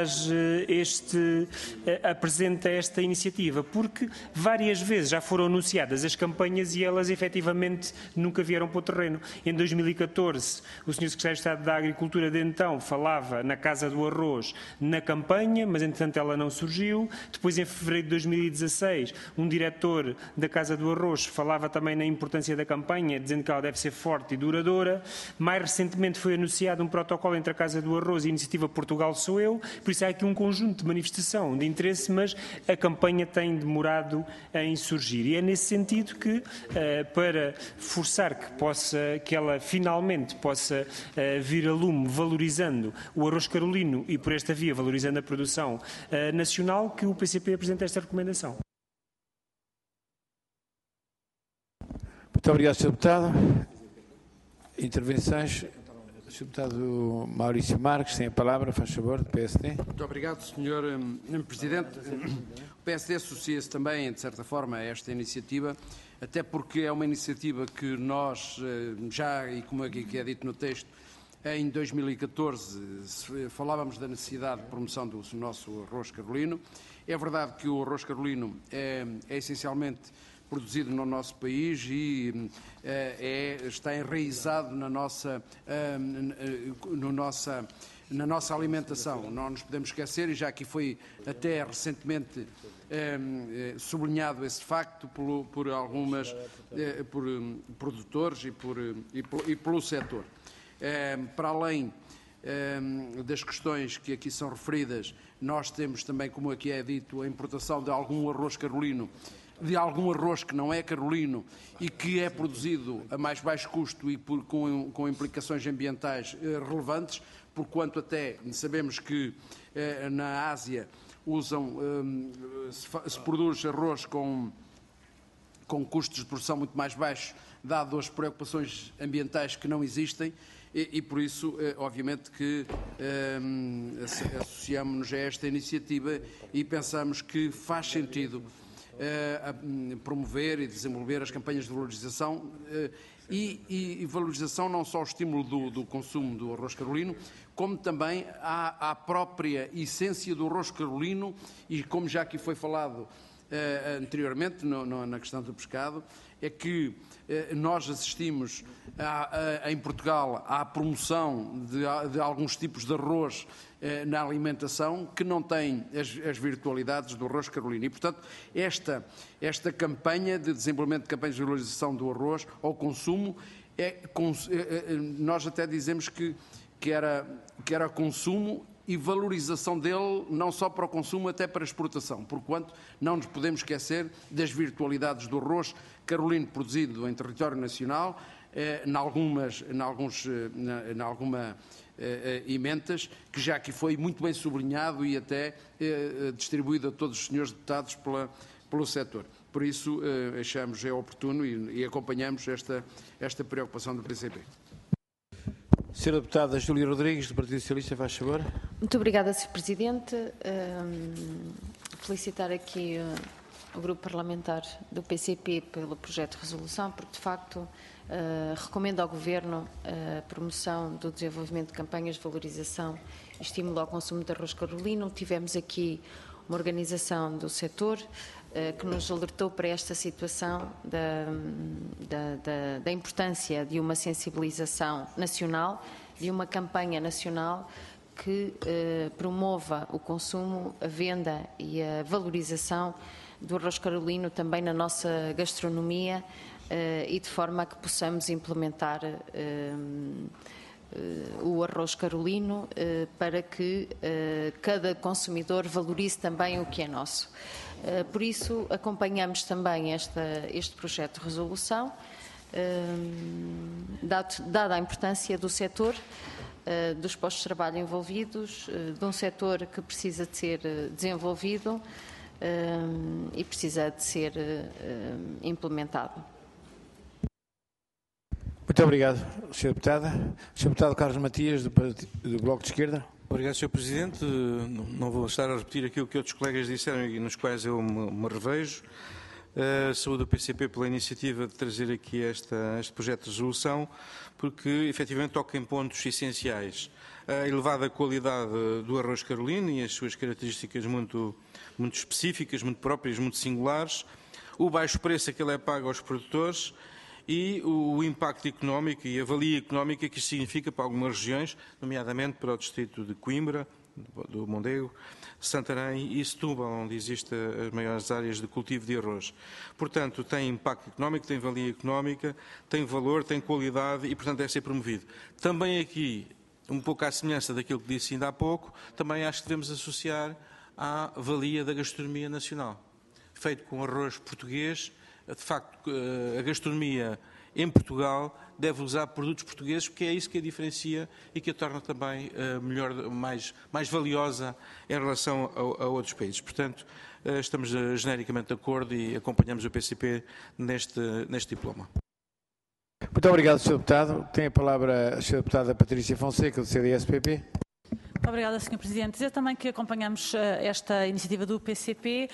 apresenta esta iniciativa porque várias vezes já foram anunciadas as campanhas e elas efetivamente nunca vieram para o terreno. Em 2014, o Sr. Secretário de Estado da Agricultura de então falava na Casa do Arroz na campanha, mas entretanto ela não surgiu. Depois, em fevereiro de 2016, um diretor da Casa do Arroz falava também na importância da campanha, dizendo que ela deve ser forte e duradoura. Mais recentemente foi anunciado um protocolo entre a Casa do Arroz e a Iniciativa Portugal Sou Eu. Por isso há aqui um conjunto de manifestação de interesse, mas a campanha tem demorado em surgir. E é nesse sentido que, para forçar que ela finalmente possa vir a lume valorizando o arroz carolino e, por esta via, valorizando a produção nacional, que o PCP apresenta esta recomendação. Muito obrigado, Sr. Deputado. Intervenções. Sr. Deputado Maurício Marques tem a palavra, faz favor, do PSD. Muito obrigado, Sr. Presidente. O PSD associa-se também, de certa forma, a esta iniciativa, até porque é uma iniciativa que nós já, e como aqui é dito no texto, em 2014 falávamos da necessidade de promoção do nosso arroz carolino. É verdade que o arroz carolino é essencialmente produzido no nosso país e está enraizado na nossa alimentação. Não nos podemos esquecer, e já aqui foi até recentemente sublinhado esse facto por produtores e pelo setor. Para além das questões que aqui são referidas, nós temos também, como aqui é dito, a importação de algum arroz carolino, de algum arroz que não é carolino e que é produzido a mais baixo custo e com implicações ambientais relevantes, porquanto até sabemos que na Ásia se produz arroz com custos de produção muito mais baixos, dado as preocupações ambientais que não existem, e por isso, obviamente, que associamos-nos a esta iniciativa e pensamos que faz sentido promover e desenvolver as campanhas de valorização e valorização não só o estímulo do consumo do arroz carolino, como também à própria essência do arroz carolino e, como já aqui foi falado anteriormente na questão do pescado, é que nós assistimos em Portugal à promoção de alguns tipos de arroz na alimentação que não têm as virtualidades do arroz carolino. E, portanto, esta campanha de desenvolvimento de campanhas de valorização do arroz ao consumo, nós até dizemos que era consumo e valorização dele não só para o consumo, até para a exportação, porquanto não nos podemos esquecer das virtualidades do arroz carolino produzido em território nacional, em algumas emendas, que já aqui foi muito bem sublinhado e até distribuído a todos os senhores deputados pelo setor. Por isso, achamos oportuno e acompanhamos esta preocupação do PCP. Sra. Deputada Júlia Rodrigues, do Partido Socialista, faz favor. Muito obrigada, Sr. Presidente. Felicitar aqui o Grupo Parlamentar do PCP pelo projeto de resolução, porque, de facto, recomendo ao Governo a promoção do desenvolvimento de campanhas de valorização e estímulo ao consumo de arroz carolino. Tivemos aqui uma organização do setor que nos alertou para esta situação da importância de uma sensibilização nacional, de uma campanha nacional que promova o consumo, a venda e a valorização do arroz carolino também na nossa gastronomia e de forma a que possamos implementar o arroz carolino para que cada consumidor valorize também o que é nosso. Por isso, acompanhamos também este projeto de resolução, dada a importância do setor, dos postos de trabalho envolvidos, de um setor que precisa de ser desenvolvido e precisa de ser implementado. Muito obrigado, Sra. Deputada. Sr. Deputado Carlos Matias, do Bloco de Esquerda. Obrigado, Sr. Presidente. Não vou estar a repetir aquilo que outros colegas disseram e nos quais eu me revejo. Saúdo o PCP pela iniciativa de trazer aqui este projeto de resolução, porque efetivamente toca em pontos essenciais. A elevada qualidade do arroz carolino e as suas características muito específicas, muito próprias, muito singulares, o baixo preço a que ele é pago aos produtores e o impacto económico e a valia económica que isto significa para algumas regiões, nomeadamente para o distrito de Coimbra, do Mondego, Santarém e Setúbal, onde existem as maiores áreas de cultivo de arroz. Portanto, tem impacto económico, tem valia económica, tem valor, tem qualidade e, portanto, deve ser promovido. Também aqui, um pouco à semelhança daquilo que disse ainda há pouco, também acho que devemos associar à valia da gastronomia nacional. Feito com arroz português, de facto, a gastronomia em Portugal deve usar produtos portugueses, porque é isso que a diferencia e que a torna também melhor, mais valiosa em relação a outros países. Portanto, estamos genericamente de acordo e acompanhamos o PCP neste diploma. Muito obrigado, Sr. Deputado. Tem a palavra a Sra. Deputada Patrícia Fonseca, do CDS-PP. Obrigada, Sr. Presidente. Dizer também que acompanhamos esta iniciativa do PCP,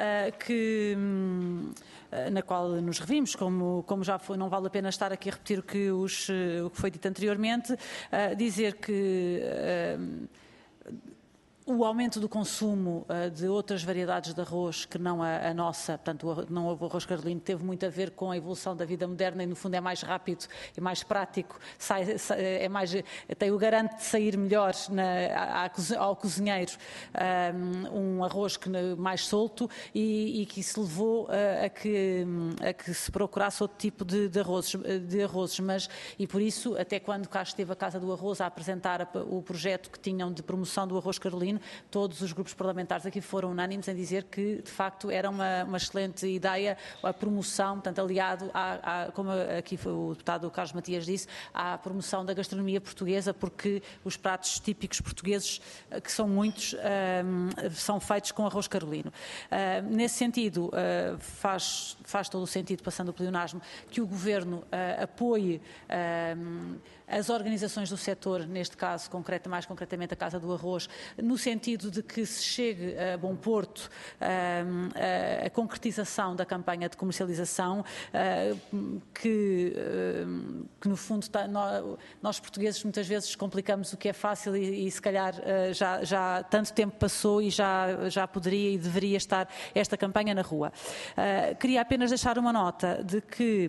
na qual nos revimos, como já foi, não vale a pena estar aqui a repetir o que foi dito anteriormente, dizer que o aumento do consumo de outras variedades de arroz que não a nossa, portanto, não o arroz carolino, teve muito a ver com a evolução da vida moderna e, no fundo, é mais rápido e mais prático, tem o garante de sair melhor ao cozinheiro um arroz mais solto e que isso levou a que se procurasse outro tipo de arrozes, e por isso, até quando cá esteve a Casa do Arroz a apresentar o projeto que tinham de promoção do arroz carolino, todos os grupos parlamentares aqui foram unânimes em dizer que, de facto, era uma excelente ideia a promoção, portanto, aliado, como aqui o deputado Carlos Matias disse, à promoção da gastronomia portuguesa, porque os pratos típicos portugueses, que são muitos, são feitos com arroz carolino. Nesse sentido, faz todo o sentido, passando o pleonasmo, que o Governo apoie as organizações do setor, neste caso, mais concretamente a Casa do Arroz, no sentido de que se chegue a bom porto a concretização da campanha de comercialização, que no fundo nós portugueses muitas vezes complicamos o que é fácil e se calhar já tanto tempo passou e já poderia e deveria estar esta campanha na rua. Queria apenas deixar uma nota de que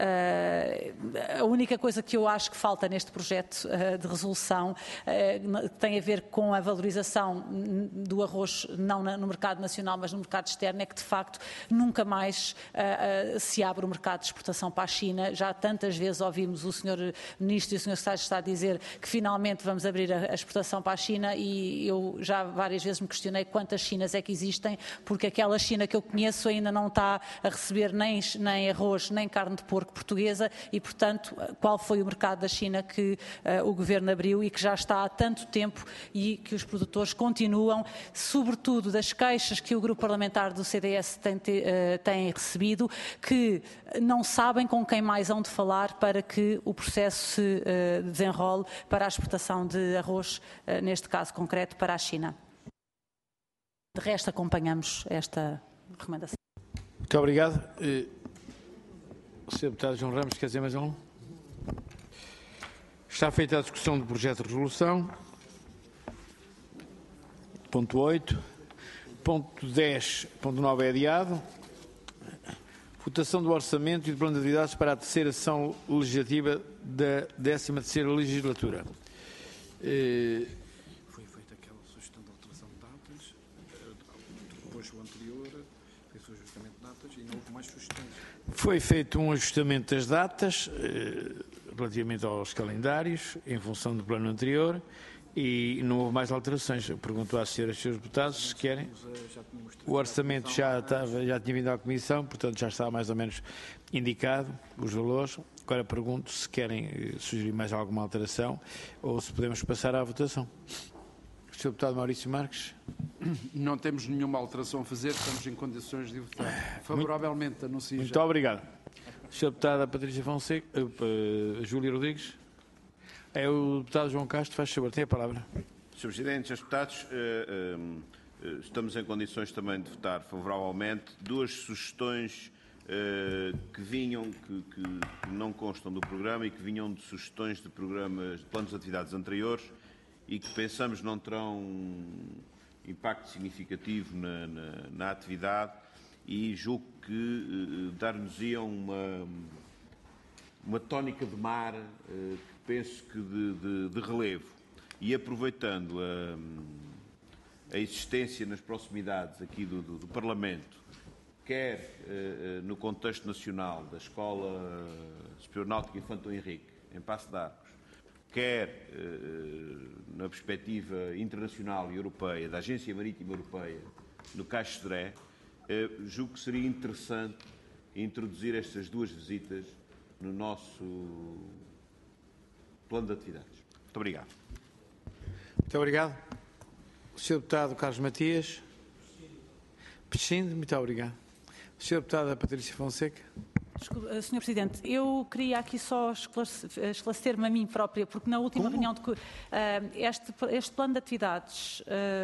a única coisa que eu acho que falta neste projeto de resolução tem a ver com a valorização do arroz, não no mercado nacional, mas no mercado externo, é que de facto nunca mais se abre o mercado de exportação para a China. Já tantas vezes ouvimos o Sr. Ministro e o Sr. Secretário de Estado dizer que finalmente vamos abrir a exportação para a China, e eu já várias vezes me questionei quantas Chinas é que existem, porque aquela China que eu conheço ainda não está a receber nem arroz, nem carne de porco portuguesa, e portanto qual foi o mercado da China que o Governo abriu e que já está há tanto tempo e que os produtores continuam, sobretudo das queixas que o grupo parlamentar do CDS tem recebido, que não sabem com quem mais hão de falar para que o processo se desenrole para a exportação de arroz, neste caso concreto, para a China. De resto, acompanhamos esta recomendação. Muito obrigado. O Sr. Deputado João Ramos, quer dizer mais um? Está feita a discussão do projeto de resolução. Ponto 8. Ponto 10. Ponto 9 é adiado. Votação do orçamento e do plano de atividades para a terceira sessão legislativa da 13ª legislatura. Foi feita aquela sugestão de alteração de datas, depois o anterior fez o ajustamento de datas e não houve mais sugestões. Foi feito um ajustamento das datas relativamente aos calendários, em função do plano anterior, e não houve mais alterações. Eu pergunto às senhoras e senhores deputados se querem. O orçamento já tinha vindo à Comissão, portanto já está mais ou menos indicado os valores. Agora pergunto se querem sugerir mais alguma alteração ou se podemos passar à votação. O Sr. Deputado Maurício Marques. Não temos nenhuma alteração a fazer, estamos em condições de votar. Favoravelmente, anuncio já. Muito obrigado. Sr. Deputada Patrícia Fonseca, Júlia Rodrigues. É o deputado João Castro, faz favor, tem a palavra. Sr. Presidente, Srs. Deputados, estamos em condições também de votar favoravelmente duas sugestões que não constam do programa e que vinham de sugestões de programas, de planos de atividades anteriores e que pensamos não terão impacto significativo na atividade e julgo que dar-nos-iam uma tónica de mar penso que de relevo, e aproveitando a existência nas proximidades aqui do Parlamento, quer no contexto nacional da Escola Superior Náutica Infante Henrique, em Paço de Arcos, quer na perspectiva internacional e europeia, da Agência Marítima Europeia, no Caixo de Sodré, julgo que seria interessante introduzir estas duas visitas no nosso plano de atividades. Muito obrigado. Muito obrigado. O Sr. Deputado Carlos Matias. Prescinde, muito obrigado. O Sr. Deputado Patrícia Fonseca. Desculpe, Sr. Presidente, eu queria aqui só esclarecer-me a mim própria, porque na última reunião de este plano de atividades,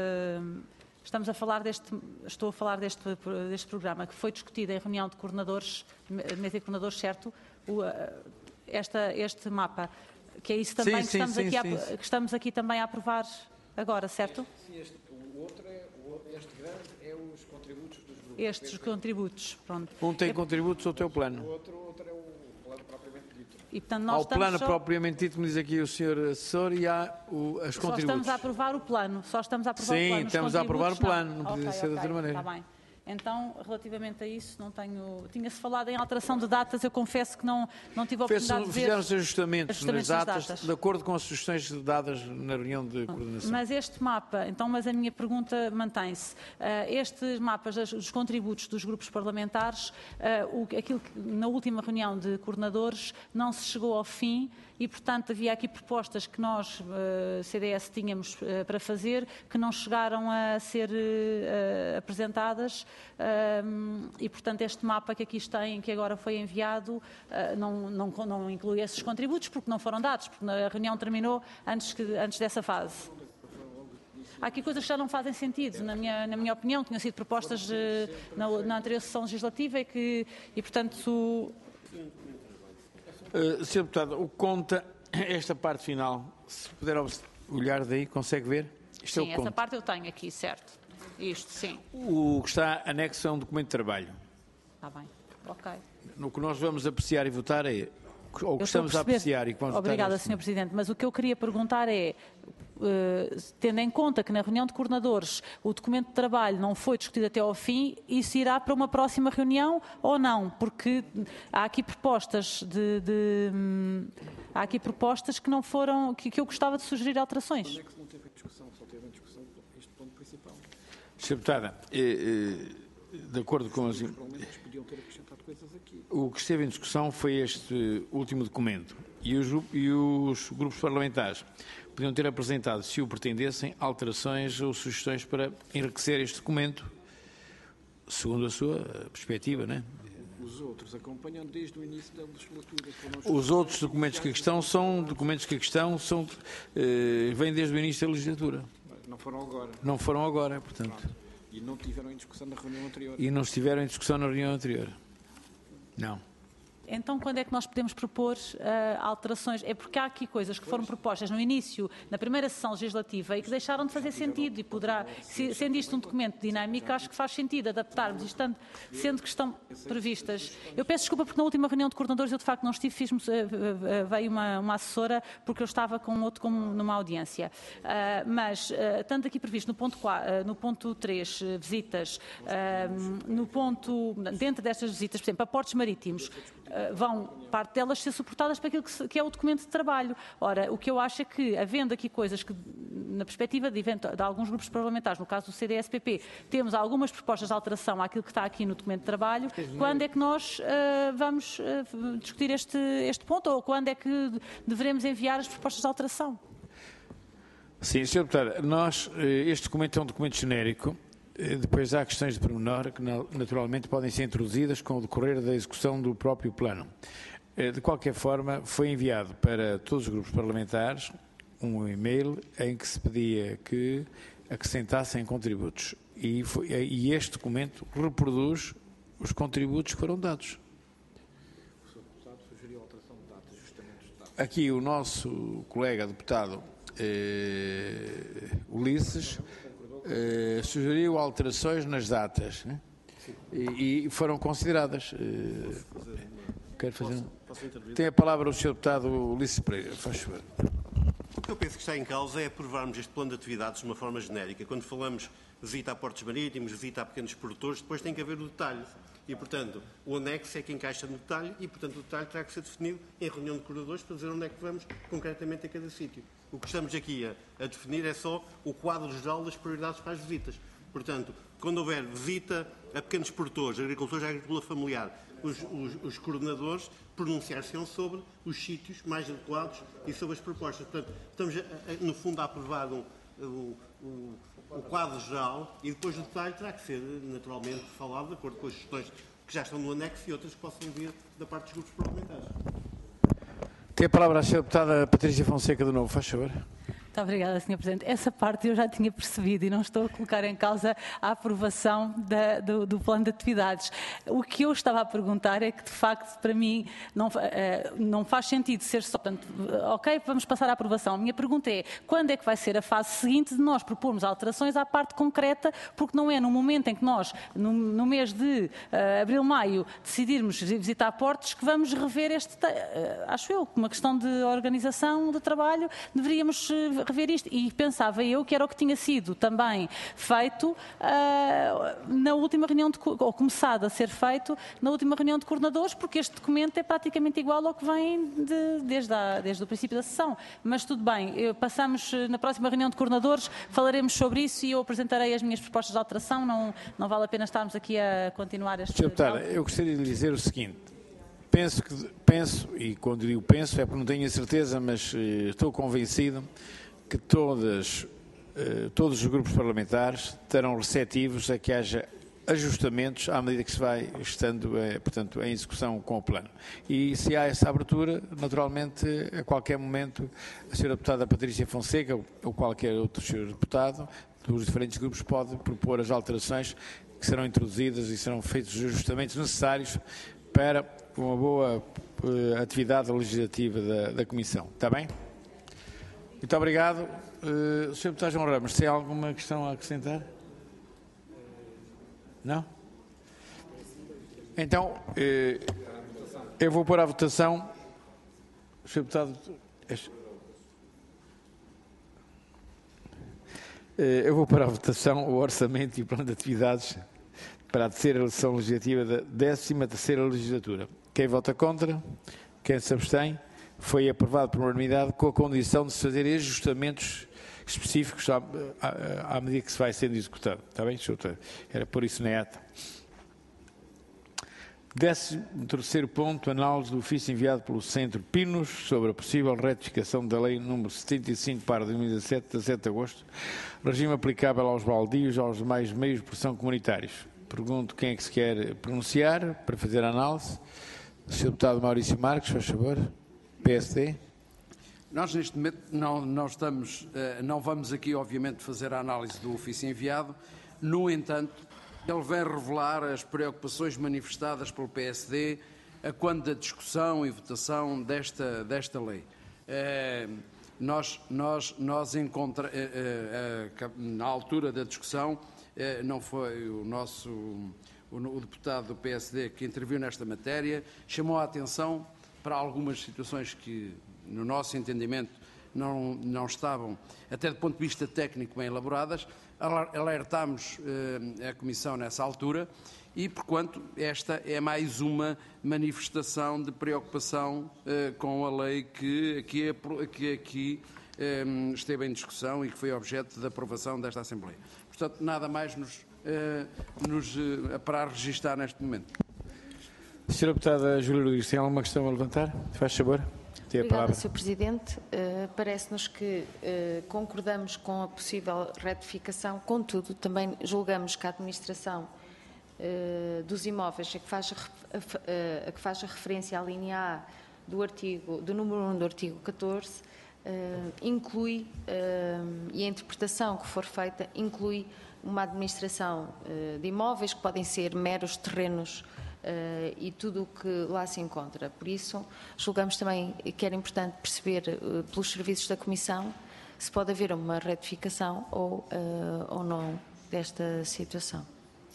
estou a falar deste programa que foi discutido em reunião de coordenadores, mesa de coordenadores, certo? Este mapa, que é isso também sim, que estamos aqui também a aprovar agora, certo? Sim, o contributos dos grupos. Estes contributos, pronto. Um tem contributos, outro é o plano. O outro é o plano propriamente dito. E, portanto, Há nós o plano só, propriamente dito, como diz aqui o Sr. Assessor, e há as só contributos. estamos a aprovar o plano. Só estamos a aprovar o Sim, plano. Os estamos a aprovar o contributos, plano, não podia ser de outra maneira. Está bem. Então, relativamente a isso, não tenho... Tinha-se falado em alteração de datas, eu confesso que não tive a oportunidade de ver... Fizeram-se ajustamentos nas das datas, de acordo com as sugestões dadas na reunião de coordenação. Mas este mapa, então, mas a minha pergunta mantém-se. Estes mapas, os contributos dos grupos parlamentares, aquilo que na última reunião de coordenadores não se chegou ao fim e, portanto, havia aqui propostas que nós, CDS, tínhamos para fazer, que não chegaram a ser apresentadas e, portanto, este mapa que aqui tem, que agora foi enviado, não inclui esses contributos porque não foram dados, porque a reunião terminou antes dessa fase. Há aqui coisas que já não fazem sentido, na minha opinião, que tinham sido propostas na anterior sessão legislativa e portanto... Sr. Deputado, o que conta, esta parte final, se puder olhar daí, consegue ver? Isto Sim, é o que essa parte eu tenho aqui, certo. Isto, sim. O que está anexo é um documento de trabalho. Está bem, ok. No que nós vamos apreciar e votar é... Ou que estamos a apreciar e que vamos votar... Obrigada, Sr. Presidente, mas o que eu queria perguntar é... tendo em conta que na reunião de coordenadores o documento de trabalho não foi discutido até ao fim, isso irá para uma próxima reunião ou não? Porque há aqui propostas há aqui propostas que não foram, que eu gostava de sugerir alterações. Onde é que não teve discussão? Só teve discussão este ponto principal. Sr. Deputada, de acordo com as... Os parlamentos podiam ter acrescentado coisas aqui. O que esteve em discussão foi este último documento e os grupos parlamentares podiam ter apresentado, se o pretendessem, alterações ou sugestões para enriquecer este documento, segundo a sua perspectiva, não é? Os outros acompanham desde o início da legislatura. Os outros documentos que aqui estão vêm desde o início da legislatura. Não foram agora. Não foram agora, portanto. E não tiveram em discussão na reunião anterior. E não estiveram em discussão na reunião anterior. Não. Então, quando é que nós podemos propor alterações? É porque há aqui coisas que foram propostas no início, na primeira sessão legislativa, e que deixaram de fazer sentido. E poderá, sendo isto um documento dinâmico, acho que faz sentido adaptarmos, sendo que estão previstas. Eu peço desculpa porque na última reunião de coordenadores eu de facto não estive, veio uma assessora porque eu estava com outro numa audiência. Mas, tanto aqui previsto no ponto 3, visitas, dentro destas visitas, por exemplo, a portos marítimos, vão, parte delas, ser suportadas para aquilo que é o documento de trabalho. Ora, o que eu acho é que, havendo aqui coisas que, na perspectiva de alguns grupos parlamentares, no caso do CDS-PP, temos algumas propostas de alteração àquilo que está aqui no documento de trabalho, quando é que nós vamos discutir este ponto, ou quando é que deveremos enviar as propostas de alteração? Sim, Sr. Deputado, este documento é um documento genérico. Depois há questões de pormenor que naturalmente podem ser introduzidas com o decorrer da execução do próprio plano. De qualquer forma, foi enviado para todos os grupos parlamentares um e-mail em que se pedia que acrescentassem contributos. E este documento reproduz os contributos que foram dados. O Sr. Deputado sugeriu alteração de datas, justamente de datas. Aqui o nosso colega deputado Ulisses sugeriu alterações nas datas, né? E foram consideradas. Quero fazer. Tem a palavra o Sr. Deputado Ulisses Pereira, faz favor. O que eu penso que está em causa é aprovarmos este plano de atividades de uma forma genérica. Quando falamos visita a portos marítimos, visita a pequenos produtores, depois tem que haver o detalhe. E, portanto, o anexo é que encaixa no detalhe e, portanto, o detalhe terá que ser definido em reunião de coordenadores para dizer onde é que vamos concretamente a cada sítio. O que estamos aqui a definir é só o quadro geral das prioridades para as visitas. Portanto, quando houver visita a pequenos produtores, agricultores e agricultura familiar, os coordenadores pronunciar-se-ão sobre os sítios mais adequados e sobre as propostas. Portanto, estamos, no fundo, a aprovar o quadro geral e depois o detalhe terá que ser naturalmente falado de acordo com as questões que já estão no anexo e outras que possam vir da parte dos grupos parlamentares. Tem a palavra a Sra. Deputada Patrícia Fonseca de novo, faz favor. Muito obrigada, Sr. Presidente. Essa parte eu já tinha percebido e não estou a colocar em causa a aprovação do plano de atividades. O que eu estava a perguntar é que, de facto, para mim, não faz sentido ser só... Portanto, ok, vamos passar à aprovação. A minha pergunta é, quando é que vai ser a fase seguinte de nós propormos alterações à parte concreta, porque não é no momento em que nós, no mês de abril, maio, decidirmos visitar portos, que vamos rever acho eu, uma questão de organização de trabalho, deveríamos rever isto. E pensava eu que era o que tinha sido também feito na última reunião, ou começado a ser feito na última reunião de coordenadores, porque este documento é praticamente igual ao que vem desde o princípio da sessão. Mas tudo bem, passamos na próxima reunião de coordenadores, falaremos sobre isso e eu apresentarei as minhas propostas de alteração. Não vale a pena estarmos aqui a continuar este... Sr. Deputado, eu gostaria de lhe dizer o seguinte. Penso, e quando digo penso é porque não tenho a certeza, mas estou convencido que todos os grupos parlamentares estarão receptivos a que haja ajustamentos à medida que se vai estando, portanto, em execução com o plano. E se há essa abertura, naturalmente, a qualquer momento, a Sra. Deputada Patrícia Fonseca ou qualquer outro Sr. Deputado dos diferentes grupos pode propor as alterações que serão introduzidas e serão feitos os ajustamentos necessários para uma boa atividade legislativa da Comissão. Está bem? Muito obrigado. Sr. Deputado João Ramos, tem alguma questão a acrescentar? Não? Então, eu vou pôr à votação. Sr. Deputado... Eu vou pôr à votação o orçamento e o plano de atividades para a terceira sessão legislativa da 13ª legislatura. Quem vota contra? Quem se abstém? Foi aprovado por unanimidade com a condição de se fazer ajustamentos específicos à medida que se vai sendo executado. Está bem, Sr. Deputado? Era por isso na ata. 13º ponto, análise do ofício enviado pelo Centro Pinos sobre a possível retificação da Lei nº 75/2017, de 7 de agosto, regime aplicável aos baldios e aos demais meios de produção comunitários. Pergunto quem é que se quer pronunciar para fazer a análise. Sr. Deputado Maurício Marques, faz favor. PSD. Nós, neste momento, não vamos aqui, obviamente, fazer a análise do ofício enviado. No entanto, ele vem revelar as preocupações manifestadas pelo PSD a quando da discussão e votação desta lei. Na altura da discussão, não foi o deputado do PSD que interviu nesta matéria, chamou a atenção para algumas situações que, no nosso entendimento, não estavam, até do ponto de vista técnico, bem elaboradas. Alertámos a Comissão nessa altura e, porquanto, esta é mais uma manifestação de preocupação com a lei que aqui esteve em discussão e que foi objeto de aprovação desta Assembleia. Portanto, nada mais para registar neste momento. Sra. Deputada Júlia Rodrigues, tem alguma questão a levantar? Faz favor. Tem a palavra. Obrigada, Sr. Presidente. Parece-nos que concordamos com a possível retificação, contudo, também julgamos que a administração dos imóveis a que faz a referência à linha A do número 1 do artigo 14 inclui, e a interpretação que for feita, inclui uma administração de imóveis que podem ser meros terrenos e tudo o que lá se encontra. Por isso, julgamos também que era importante perceber pelos serviços da Comissão se pode haver uma retificação ou não desta situação.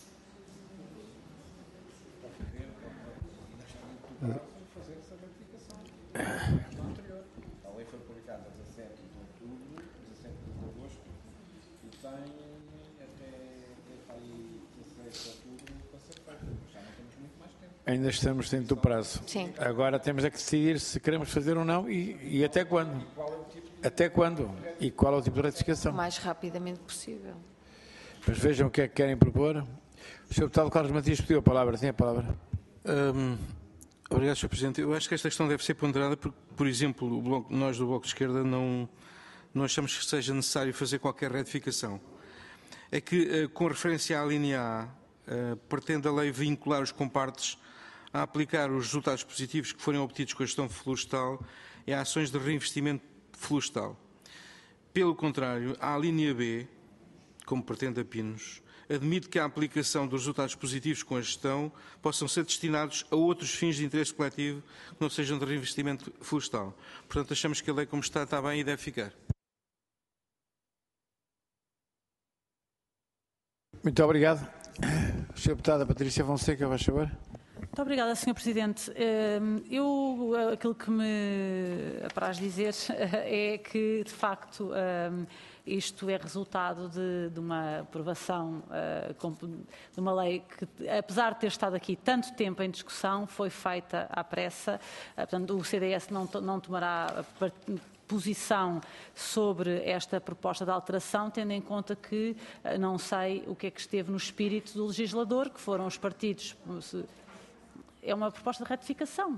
A lei foi publicada a 17 de outubro, 17 de agosto, e tem até aí 16 de outubro para ser feito. Já não temos muito mais tempo. Ainda estamos dentro do prazo. Sim. Agora temos que decidir se queremos fazer ou não e até quando. Até quando? E qual é o tipo de retificação? O mais rapidamente possível. Mas vejam o que é que querem propor. O Sr. Deputado Carlos Matias pediu a palavra. Tem a palavra. Obrigado, Sr. Presidente. Eu acho que esta questão deve ser ponderada porque, por exemplo, nós do Bloco de Esquerda não achamos que seja necessário fazer qualquer retificação. É que, com referência à linha A, pretende a lei vincular os compartes a aplicar os resultados positivos que forem obtidos com a gestão florestal e a ações de reinvestimento florestal. Pelo contrário, a linha B, como pretende a Pinos, admite que a aplicação dos resultados positivos com a gestão possam ser destinados a outros fins de interesse coletivo que não sejam de reinvestimento florestal. Portanto, achamos que a lei como está bem e deve ficar. Muito obrigado. Sra. Deputada Patrícia Fonseca, vai favor. Muito obrigada, Sr. Presidente. Aquilo que me apraz dizer é que, de facto, isto é resultado de uma aprovação de uma lei que, apesar de ter estado aqui tanto tempo em discussão, foi feita à pressa. Portanto, o CDS não tomará posição sobre esta proposta de alteração, tendo em conta que não sei o que é que esteve no espírito do legislador, que foram os partidos. É uma proposta de retificação.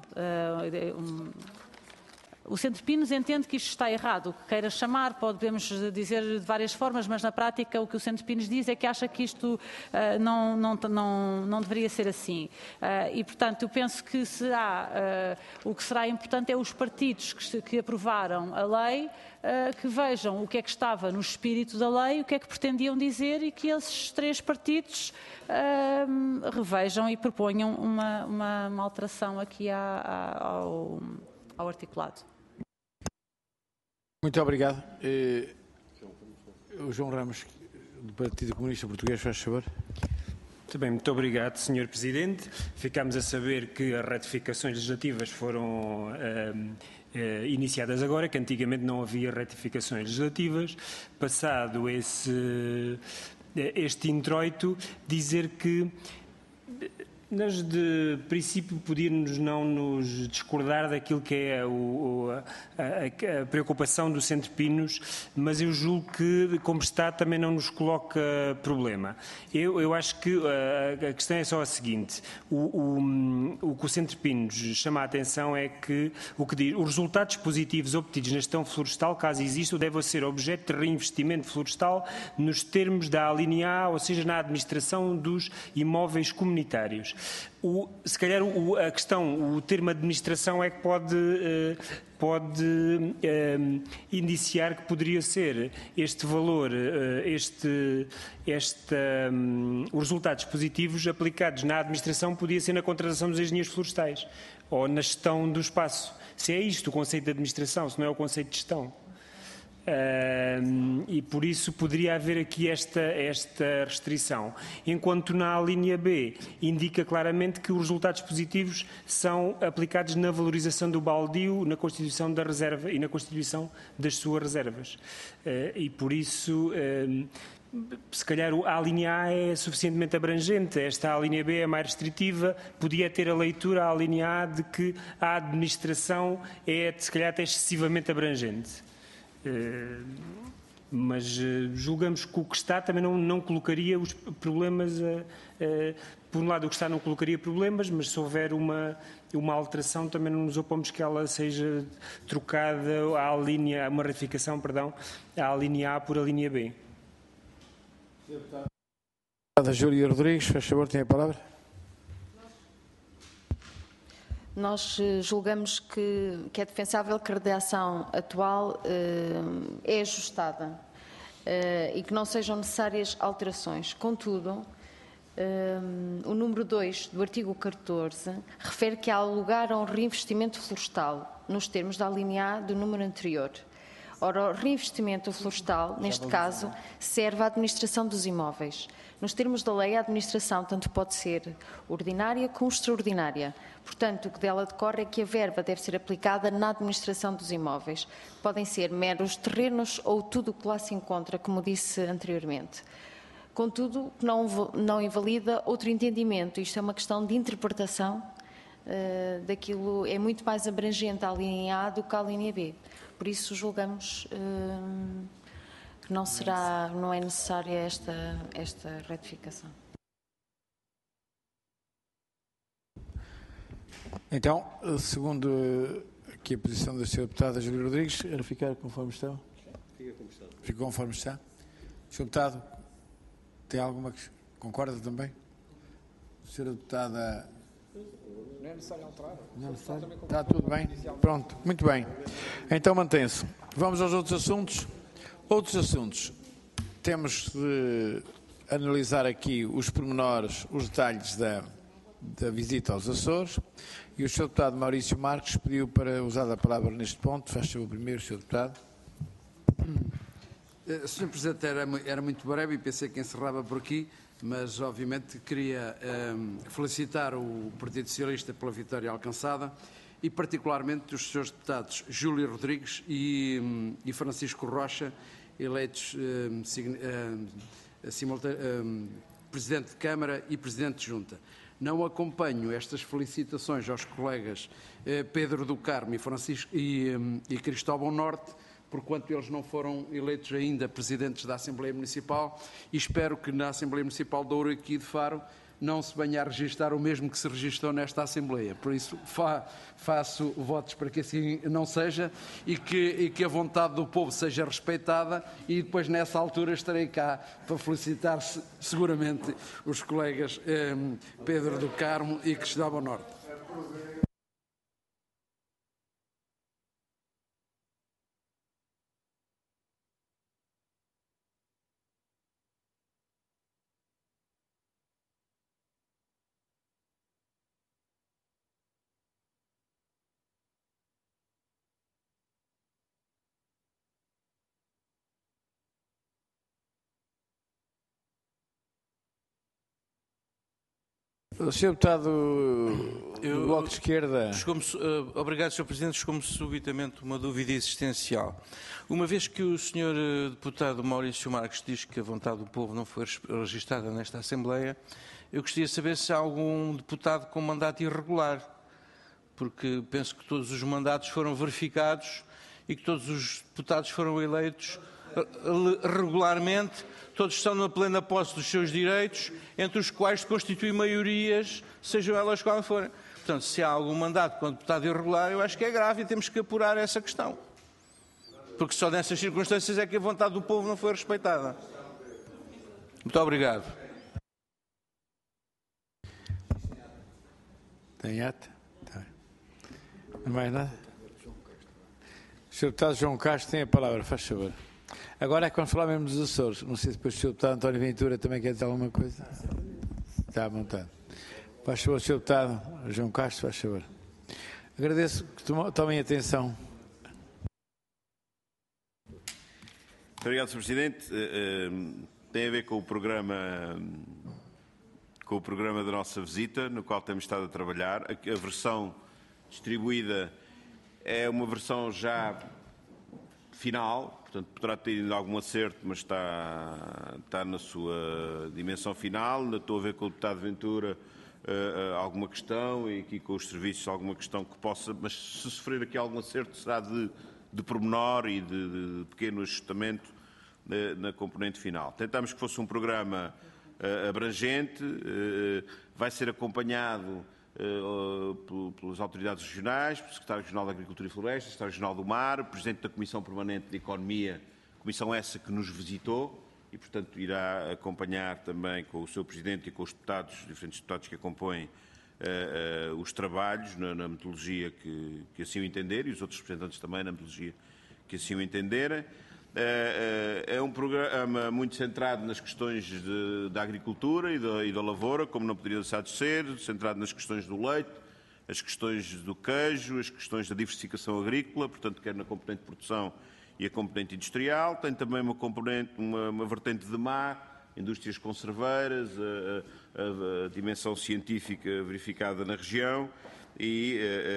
O Centro Pinos entende que isto está errado. O que queira chamar, podemos dizer de várias formas, mas na prática o que o Centro Pinos diz é que acha que isto não deveria ser assim. E, portanto, eu penso que o que será importante é os partidos que aprovaram a lei, que vejam o que é que estava no espírito da lei, o que é que pretendiam dizer e que esses três partidos revejam e proponham uma alteração aqui ao articulado. Muito obrigado. O João Ramos, do Partido Comunista Português, faz favor. Também muito obrigado, Sr. Presidente. Ficámos a saber que as ratificações legislativas foram iniciadas agora, que antigamente não havia ratificações legislativas. Passado este introito, dizer que nós, de princípio, podíamos não nos discordar daquilo que é a preocupação do Centro Pinos, mas eu julgo que, como está, também não nos coloca problema. Eu acho que a questão é só a seguinte: o que o Centro Pinos chama a atenção é que o que diz, os resultados positivos obtidos na gestão florestal, caso exista, devem ser objeto de reinvestimento florestal nos termos da alínea A, ou seja, na administração dos imóveis comunitários. Se calhar a questão, o termo administração é que pode indiciar que poderia ser este valor, os resultados positivos aplicados na administração podia ser na contratação dos engenheiros florestais ou na gestão do espaço. Se é isto o conceito de administração, se não é o conceito de gestão. E por isso poderia haver aqui esta restrição. Enquanto na linha B indica claramente que os resultados positivos são aplicados na valorização do baldio, na constituição da reserva e na constituição das suas reservas. E por isso, se calhar a linha A é suficientemente abrangente, esta linha B é mais restritiva, podia ter a leitura à linha A de que a administração é, se calhar, até excessivamente abrangente. Mas julgamos que o que está também não colocaria os problemas. Por um lado, o que está não colocaria problemas, mas se houver uma alteração, também não nos opomos que ela seja trocada uma retificação, à linha A por a linha B. A Júlia Rodrigues, faz favor, tem a palavra. Nós julgamos que é defensável que a redação atual é ajustada e que não sejam necessárias alterações. Contudo, o número 2 do artigo 14 refere que há lugar a um reinvestimento florestal, nos termos da linha A do número anterior. Ora, o reinvestimento florestal, neste caso, serve à administração dos imóveis. Nos termos da lei, a administração tanto pode ser ordinária como extraordinária. Portanto, o que dela decorre é que a verba deve ser aplicada na administração dos imóveis. Podem ser meros terrenos ou tudo o que lá se encontra, como disse anteriormente. Contudo, não invalida outro entendimento. Isto é uma questão de interpretação daquilo, é muito mais abrangente à linha A do que à linha B. Por isso, julgamos que não é necessária esta retificação. Então, segundo aqui a posição da Sra. Deputada Júlia Rodrigues, era ficar conforme está? Fica como está. Fica conforme está. Sr. Deputado, tem alguma que concorda também? Sra. Deputada... Não é necessário alterar. Não é necessário? Está tudo bem? Pronto, muito bem. Então mantém-se. Vamos aos outros assuntos. Outros assuntos. Temos de analisar aqui os pormenores, os detalhes da visita aos Açores. E o Sr. Deputado Maurício Marques pediu para usar a palavra neste ponto. Faz favor primeiro, Sr. Deputado. Sr. Presidente, era muito breve e pensei que encerrava por aqui, mas obviamente queria felicitar o Partido Socialista pela vitória alcançada e particularmente os Srs. Deputados Júlio Rodrigues e Francisco Rocha, eleitos Presidente de Câmara e Presidente de Junta. Não acompanho estas felicitações aos colegas Pedro do Carmo e Cristóvão Norte, porquanto eles não foram eleitos ainda presidentes da Assembleia Municipal, e espero que na Assembleia Municipal de Ouro-Aqui de Faro não se venha a registrar o mesmo que se registrou nesta Assembleia. Por isso faço votos para que assim não seja e que a vontade do povo seja respeitada, e depois nessa altura estarei cá para felicitar seguramente os colegas Pedro do Carmo e Cristóvão Norte. O Sr. Deputado do Bloco de Esquerda. Obrigado, Sr. Presidente. Chegou-me subitamente uma dúvida existencial. Uma vez que o Sr. Deputado Maurício Marques diz que a vontade do povo não foi registada nesta Assembleia, eu gostaria de saber se há algum deputado com mandato irregular, porque penso que todos os mandatos foram verificados e que todos os deputados foram eleitos regularmente. Todos estão na plena posse dos seus direitos, entre os quais se constituem maiorias, sejam elas quais forem. Portanto, se há algum mandato com deputado irregular, eu acho que é grave e temos que apurar essa questão. Porque só nessas circunstâncias é que a vontade do povo não foi respeitada. Muito obrigado. Tem ata? Não mais nada? O Sr. Deputado João Castro tem a palavra, faz favor. Agora é quando falarmos dos Açores. Não sei se depois o Sr. Deputado António Ventura também quer dizer alguma coisa. Está à vontade. Faz favor, Sr. Deputado João Castro, faz favor. Agradeço que tomem atenção. Muito obrigado, Sr. Presidente. Tem a ver com o programa da nossa visita, no qual temos estado a trabalhar. A versão distribuída é uma versão já final, portanto poderá ter ainda algum acerto, mas está na sua dimensão final. Ainda estou a ver com o deputado Ventura alguma questão, e aqui com os serviços alguma questão que possa, mas se sofrer aqui algum acerto será de pormenor e de pequeno ajustamento na componente final. Tentámos que fosse um programa abrangente, vai ser acompanhado pelas autoridades regionais, pelo Secretário Regional da Agricultura e Florestas, Secretário Regional do Mar, o Presidente da Comissão Permanente de Economia, comissão essa que nos visitou e, portanto, irá acompanhar também com o seu Presidente e com os deputados, diferentes deputados que acompanhem os trabalhos na metodologia que assim o entender, e os outros representantes também na metodologia que assim o entenderem. É um programa muito centrado nas questões da agricultura e da lavoura, como não poderia deixar de ser, centrado nas questões do leite, as questões do queijo, as questões da diversificação agrícola, portanto, quer na componente de produção e a componente industrial. Tem também uma vertente de mar, indústrias conserveiras, a dimensão científica verificada na região e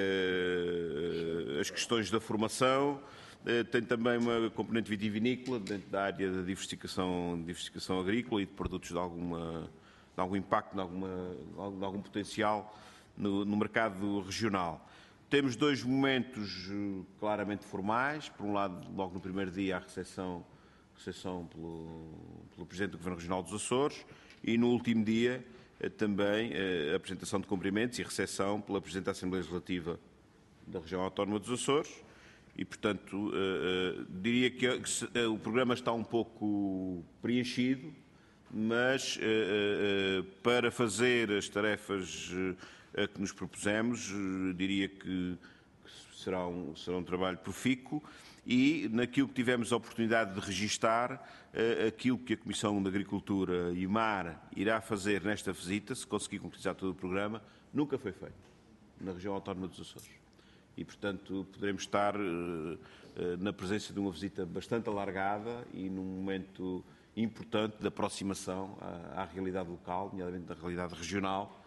as questões da formação. Tem também uma componente vitivinícola dentro da área da diversificação agrícola e de produtos de algum impacto, de algum potencial no mercado regional. Temos dois momentos claramente formais. Por um lado, logo no primeiro dia, a recepção pelo Presidente do Governo Regional dos Açores, e no último dia também a apresentação de cumprimentos e recepção pela Presidente da Assembleia Legislativa da Região Autónoma dos Açores. E, portanto, diria que o programa está um pouco preenchido, mas para fazer as tarefas que nos propusemos, diria que será um trabalho profícuo e naquilo que tivemos a oportunidade de registar, aquilo que a Comissão de Agricultura e Mar irá fazer nesta visita, se conseguir concretizar todo o programa, nunca foi feito na região autónoma dos Açores. E, portanto, poderemos estar na presença de uma visita bastante alargada e num momento importante de aproximação à realidade local, nomeadamente da realidade regional,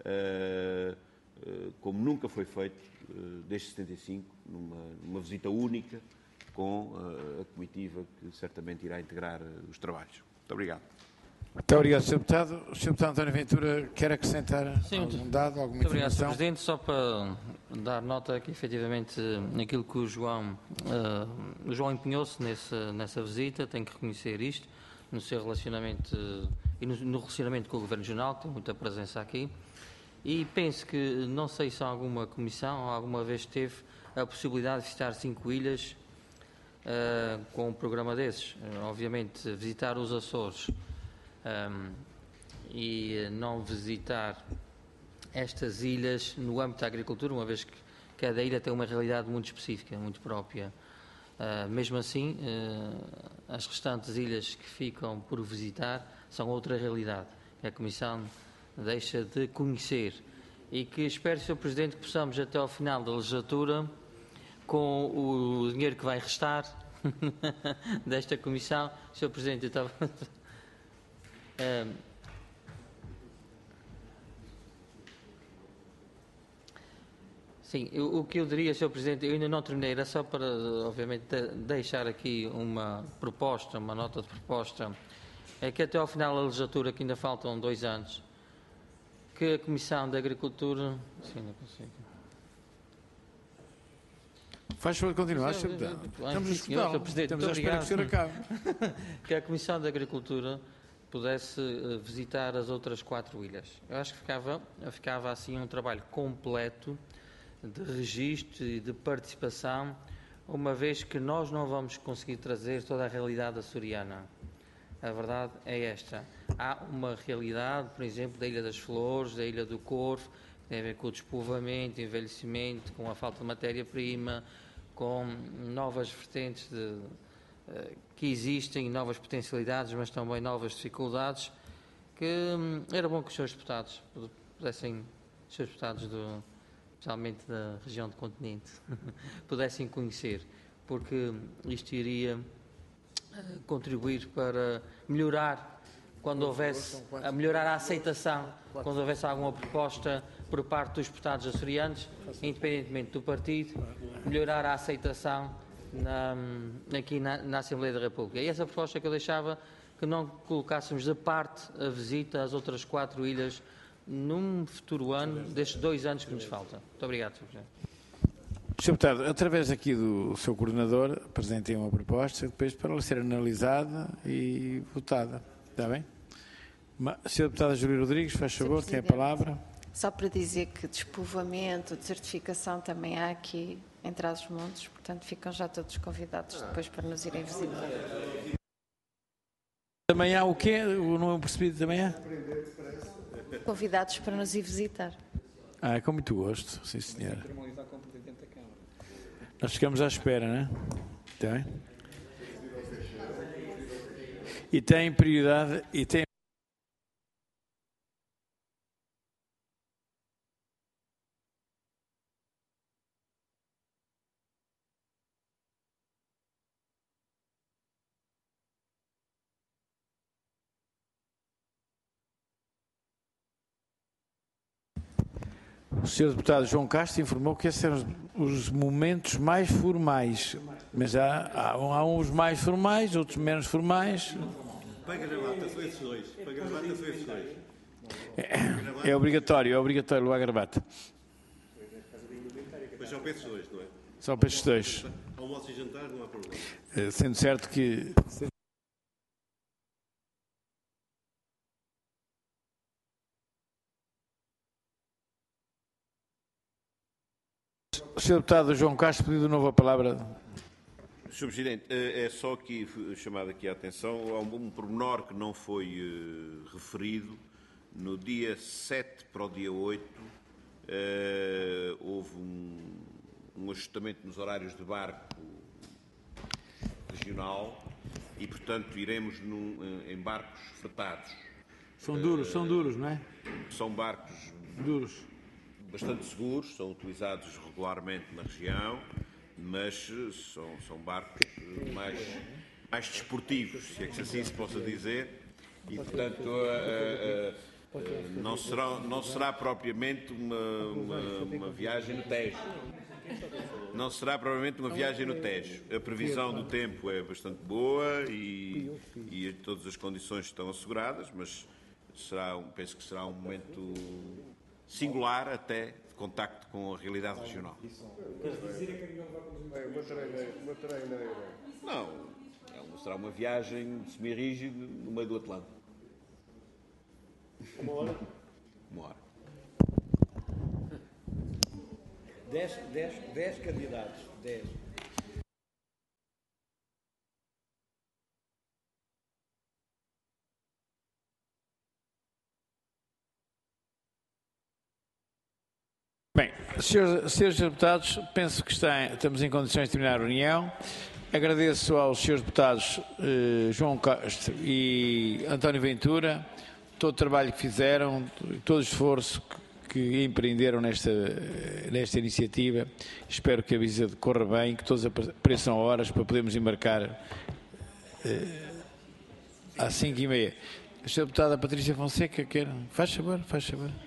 como nunca foi feito desde 75, numa visita única com a comitiva que certamente irá integrar os trabalhos. Muito obrigado. Muito obrigado, Sr. Deputado. O Sr. Deputado António Ventura quer acrescentar algum dado, alguma muito obrigado, informação? Sr. Presidente. Só para dar nota que, efetivamente, naquilo que o João empenhou-se nessa visita, tem que reconhecer isto, no seu relacionamento e no relacionamento com o Governo Regional, que tem muita presença aqui. E penso que, não sei se alguma comissão alguma vez teve a possibilidade de visitar 5 ilhas com um programa desses. Obviamente, visitar os Açores e não visitar estas ilhas no âmbito da agricultura, uma vez que cada ilha tem uma realidade muito específica, muito própria. Mesmo assim, as restantes ilhas que ficam por visitar são outra realidade, que a Comissão deixa de conhecer e que espero, Sr. Presidente, que possamos até ao final da legislatura, com o dinheiro que vai restar desta Comissão. Sr. Presidente, eu estava... Sim, o que eu diria, Sr. Presidente, eu ainda não terminei, era só para, obviamente, deixar aqui uma proposta, uma nota de proposta, é que até ao final da legislatura, que ainda faltam 2 anos, que a Comissão da Agricultura... Sim, não consigo. Faz favor de continuar, Sr. Deputado. Estamos a escutá-lo. Estamos a esperar que o senhor acabe. Que a Comissão da Agricultura pudesse visitar as outras 4 ilhas. Eu acho que ficava assim um trabalho completo de registro e de participação, uma vez que nós não vamos conseguir trazer toda a realidade açoriana. A verdade é esta. Há uma realidade, por exemplo, da Ilha das Flores, da Ilha do Corvo, que tem a ver com o despovoamento, envelhecimento, com a falta de matéria-prima, com novas vertentes que existem, novas potencialidades, mas também novas dificuldades, que era bom que os seus deputados pudessem, os seus deputados especialmente da região do continente, pudessem conhecer, porque isto iria contribuir para melhorar, quando houvesse, melhorar a aceitação, quando houvesse alguma proposta por parte dos deputados açorianos, independentemente do partido, melhorar a aceitação aqui na Assembleia da República. E essa proposta que eu deixava, que não colocássemos de parte a visita às outras 4 ilhas num futuro ano, destes 2 anos que nos faltam. Muito obrigado, Sr. Presidente. Sr. Deputado, através aqui do seu coordenador, apresentem uma proposta depois para ela ser analisada e votada. Está bem? Sr. Deputada Júlia Rodrigues, faz favor, tem a palavra. Só para dizer que despovoamento, desertificação também há aqui em Trás-os-Montes, portanto ficam já todos convidados depois para nos irem visitar. Também há o quê? Não é percebido, também há? Convidados para nos ir visitar. Com muito gosto, sim senhora. Nós ficamos à espera, não é? Está bem? E tem prioridade, e tem... O Sr. Deputado João Castro informou que esses eram os momentos mais formais, mas há uns mais formais, outros menos formais. Para gravata foi esses 2. Para gravata foi esses 2. É obrigatório levar gravata. Mas só para esses 2, não é? Só para estes 2. Almoço e jantar não há problema. Sendo certo que... O Sr. Deputado João Castro pediu de novo a palavra. Sr. Presidente, é só aqui chamado aqui a atenção, há um pormenor que não foi referido. No dia 7 para o dia 8, houve um ajustamento nos horários de barco regional e, portanto, iremos em barcos fretados. São duros, não é? São barcos duros, bastante seguros, são utilizados regularmente na região, mas são barcos mais desportivos, se é que assim se possa dizer, e, portanto, não será propriamente uma viagem no Tejo. Não será provavelmente uma viagem no Tejo. A previsão do tempo é bastante boa e todas as condições estão asseguradas, mas penso que será um momento singular até de contacto com a realidade regional. Não, será uma viagem semi-rígida no meio do Atlântico. Uma hora? Uma hora. 10 candidatos. 10. Bem, senhores deputados, penso que estamos em condições de terminar a reunião. Agradeço aos senhores deputados João Castro e António Ventura todo o trabalho que fizeram, todo o esforço que empreenderam nesta iniciativa. Espero que a visita corra bem, que todos apareçam a horas para podermos embarcar às 5h30. A senhora deputada Patrícia Fonseca, faz favor.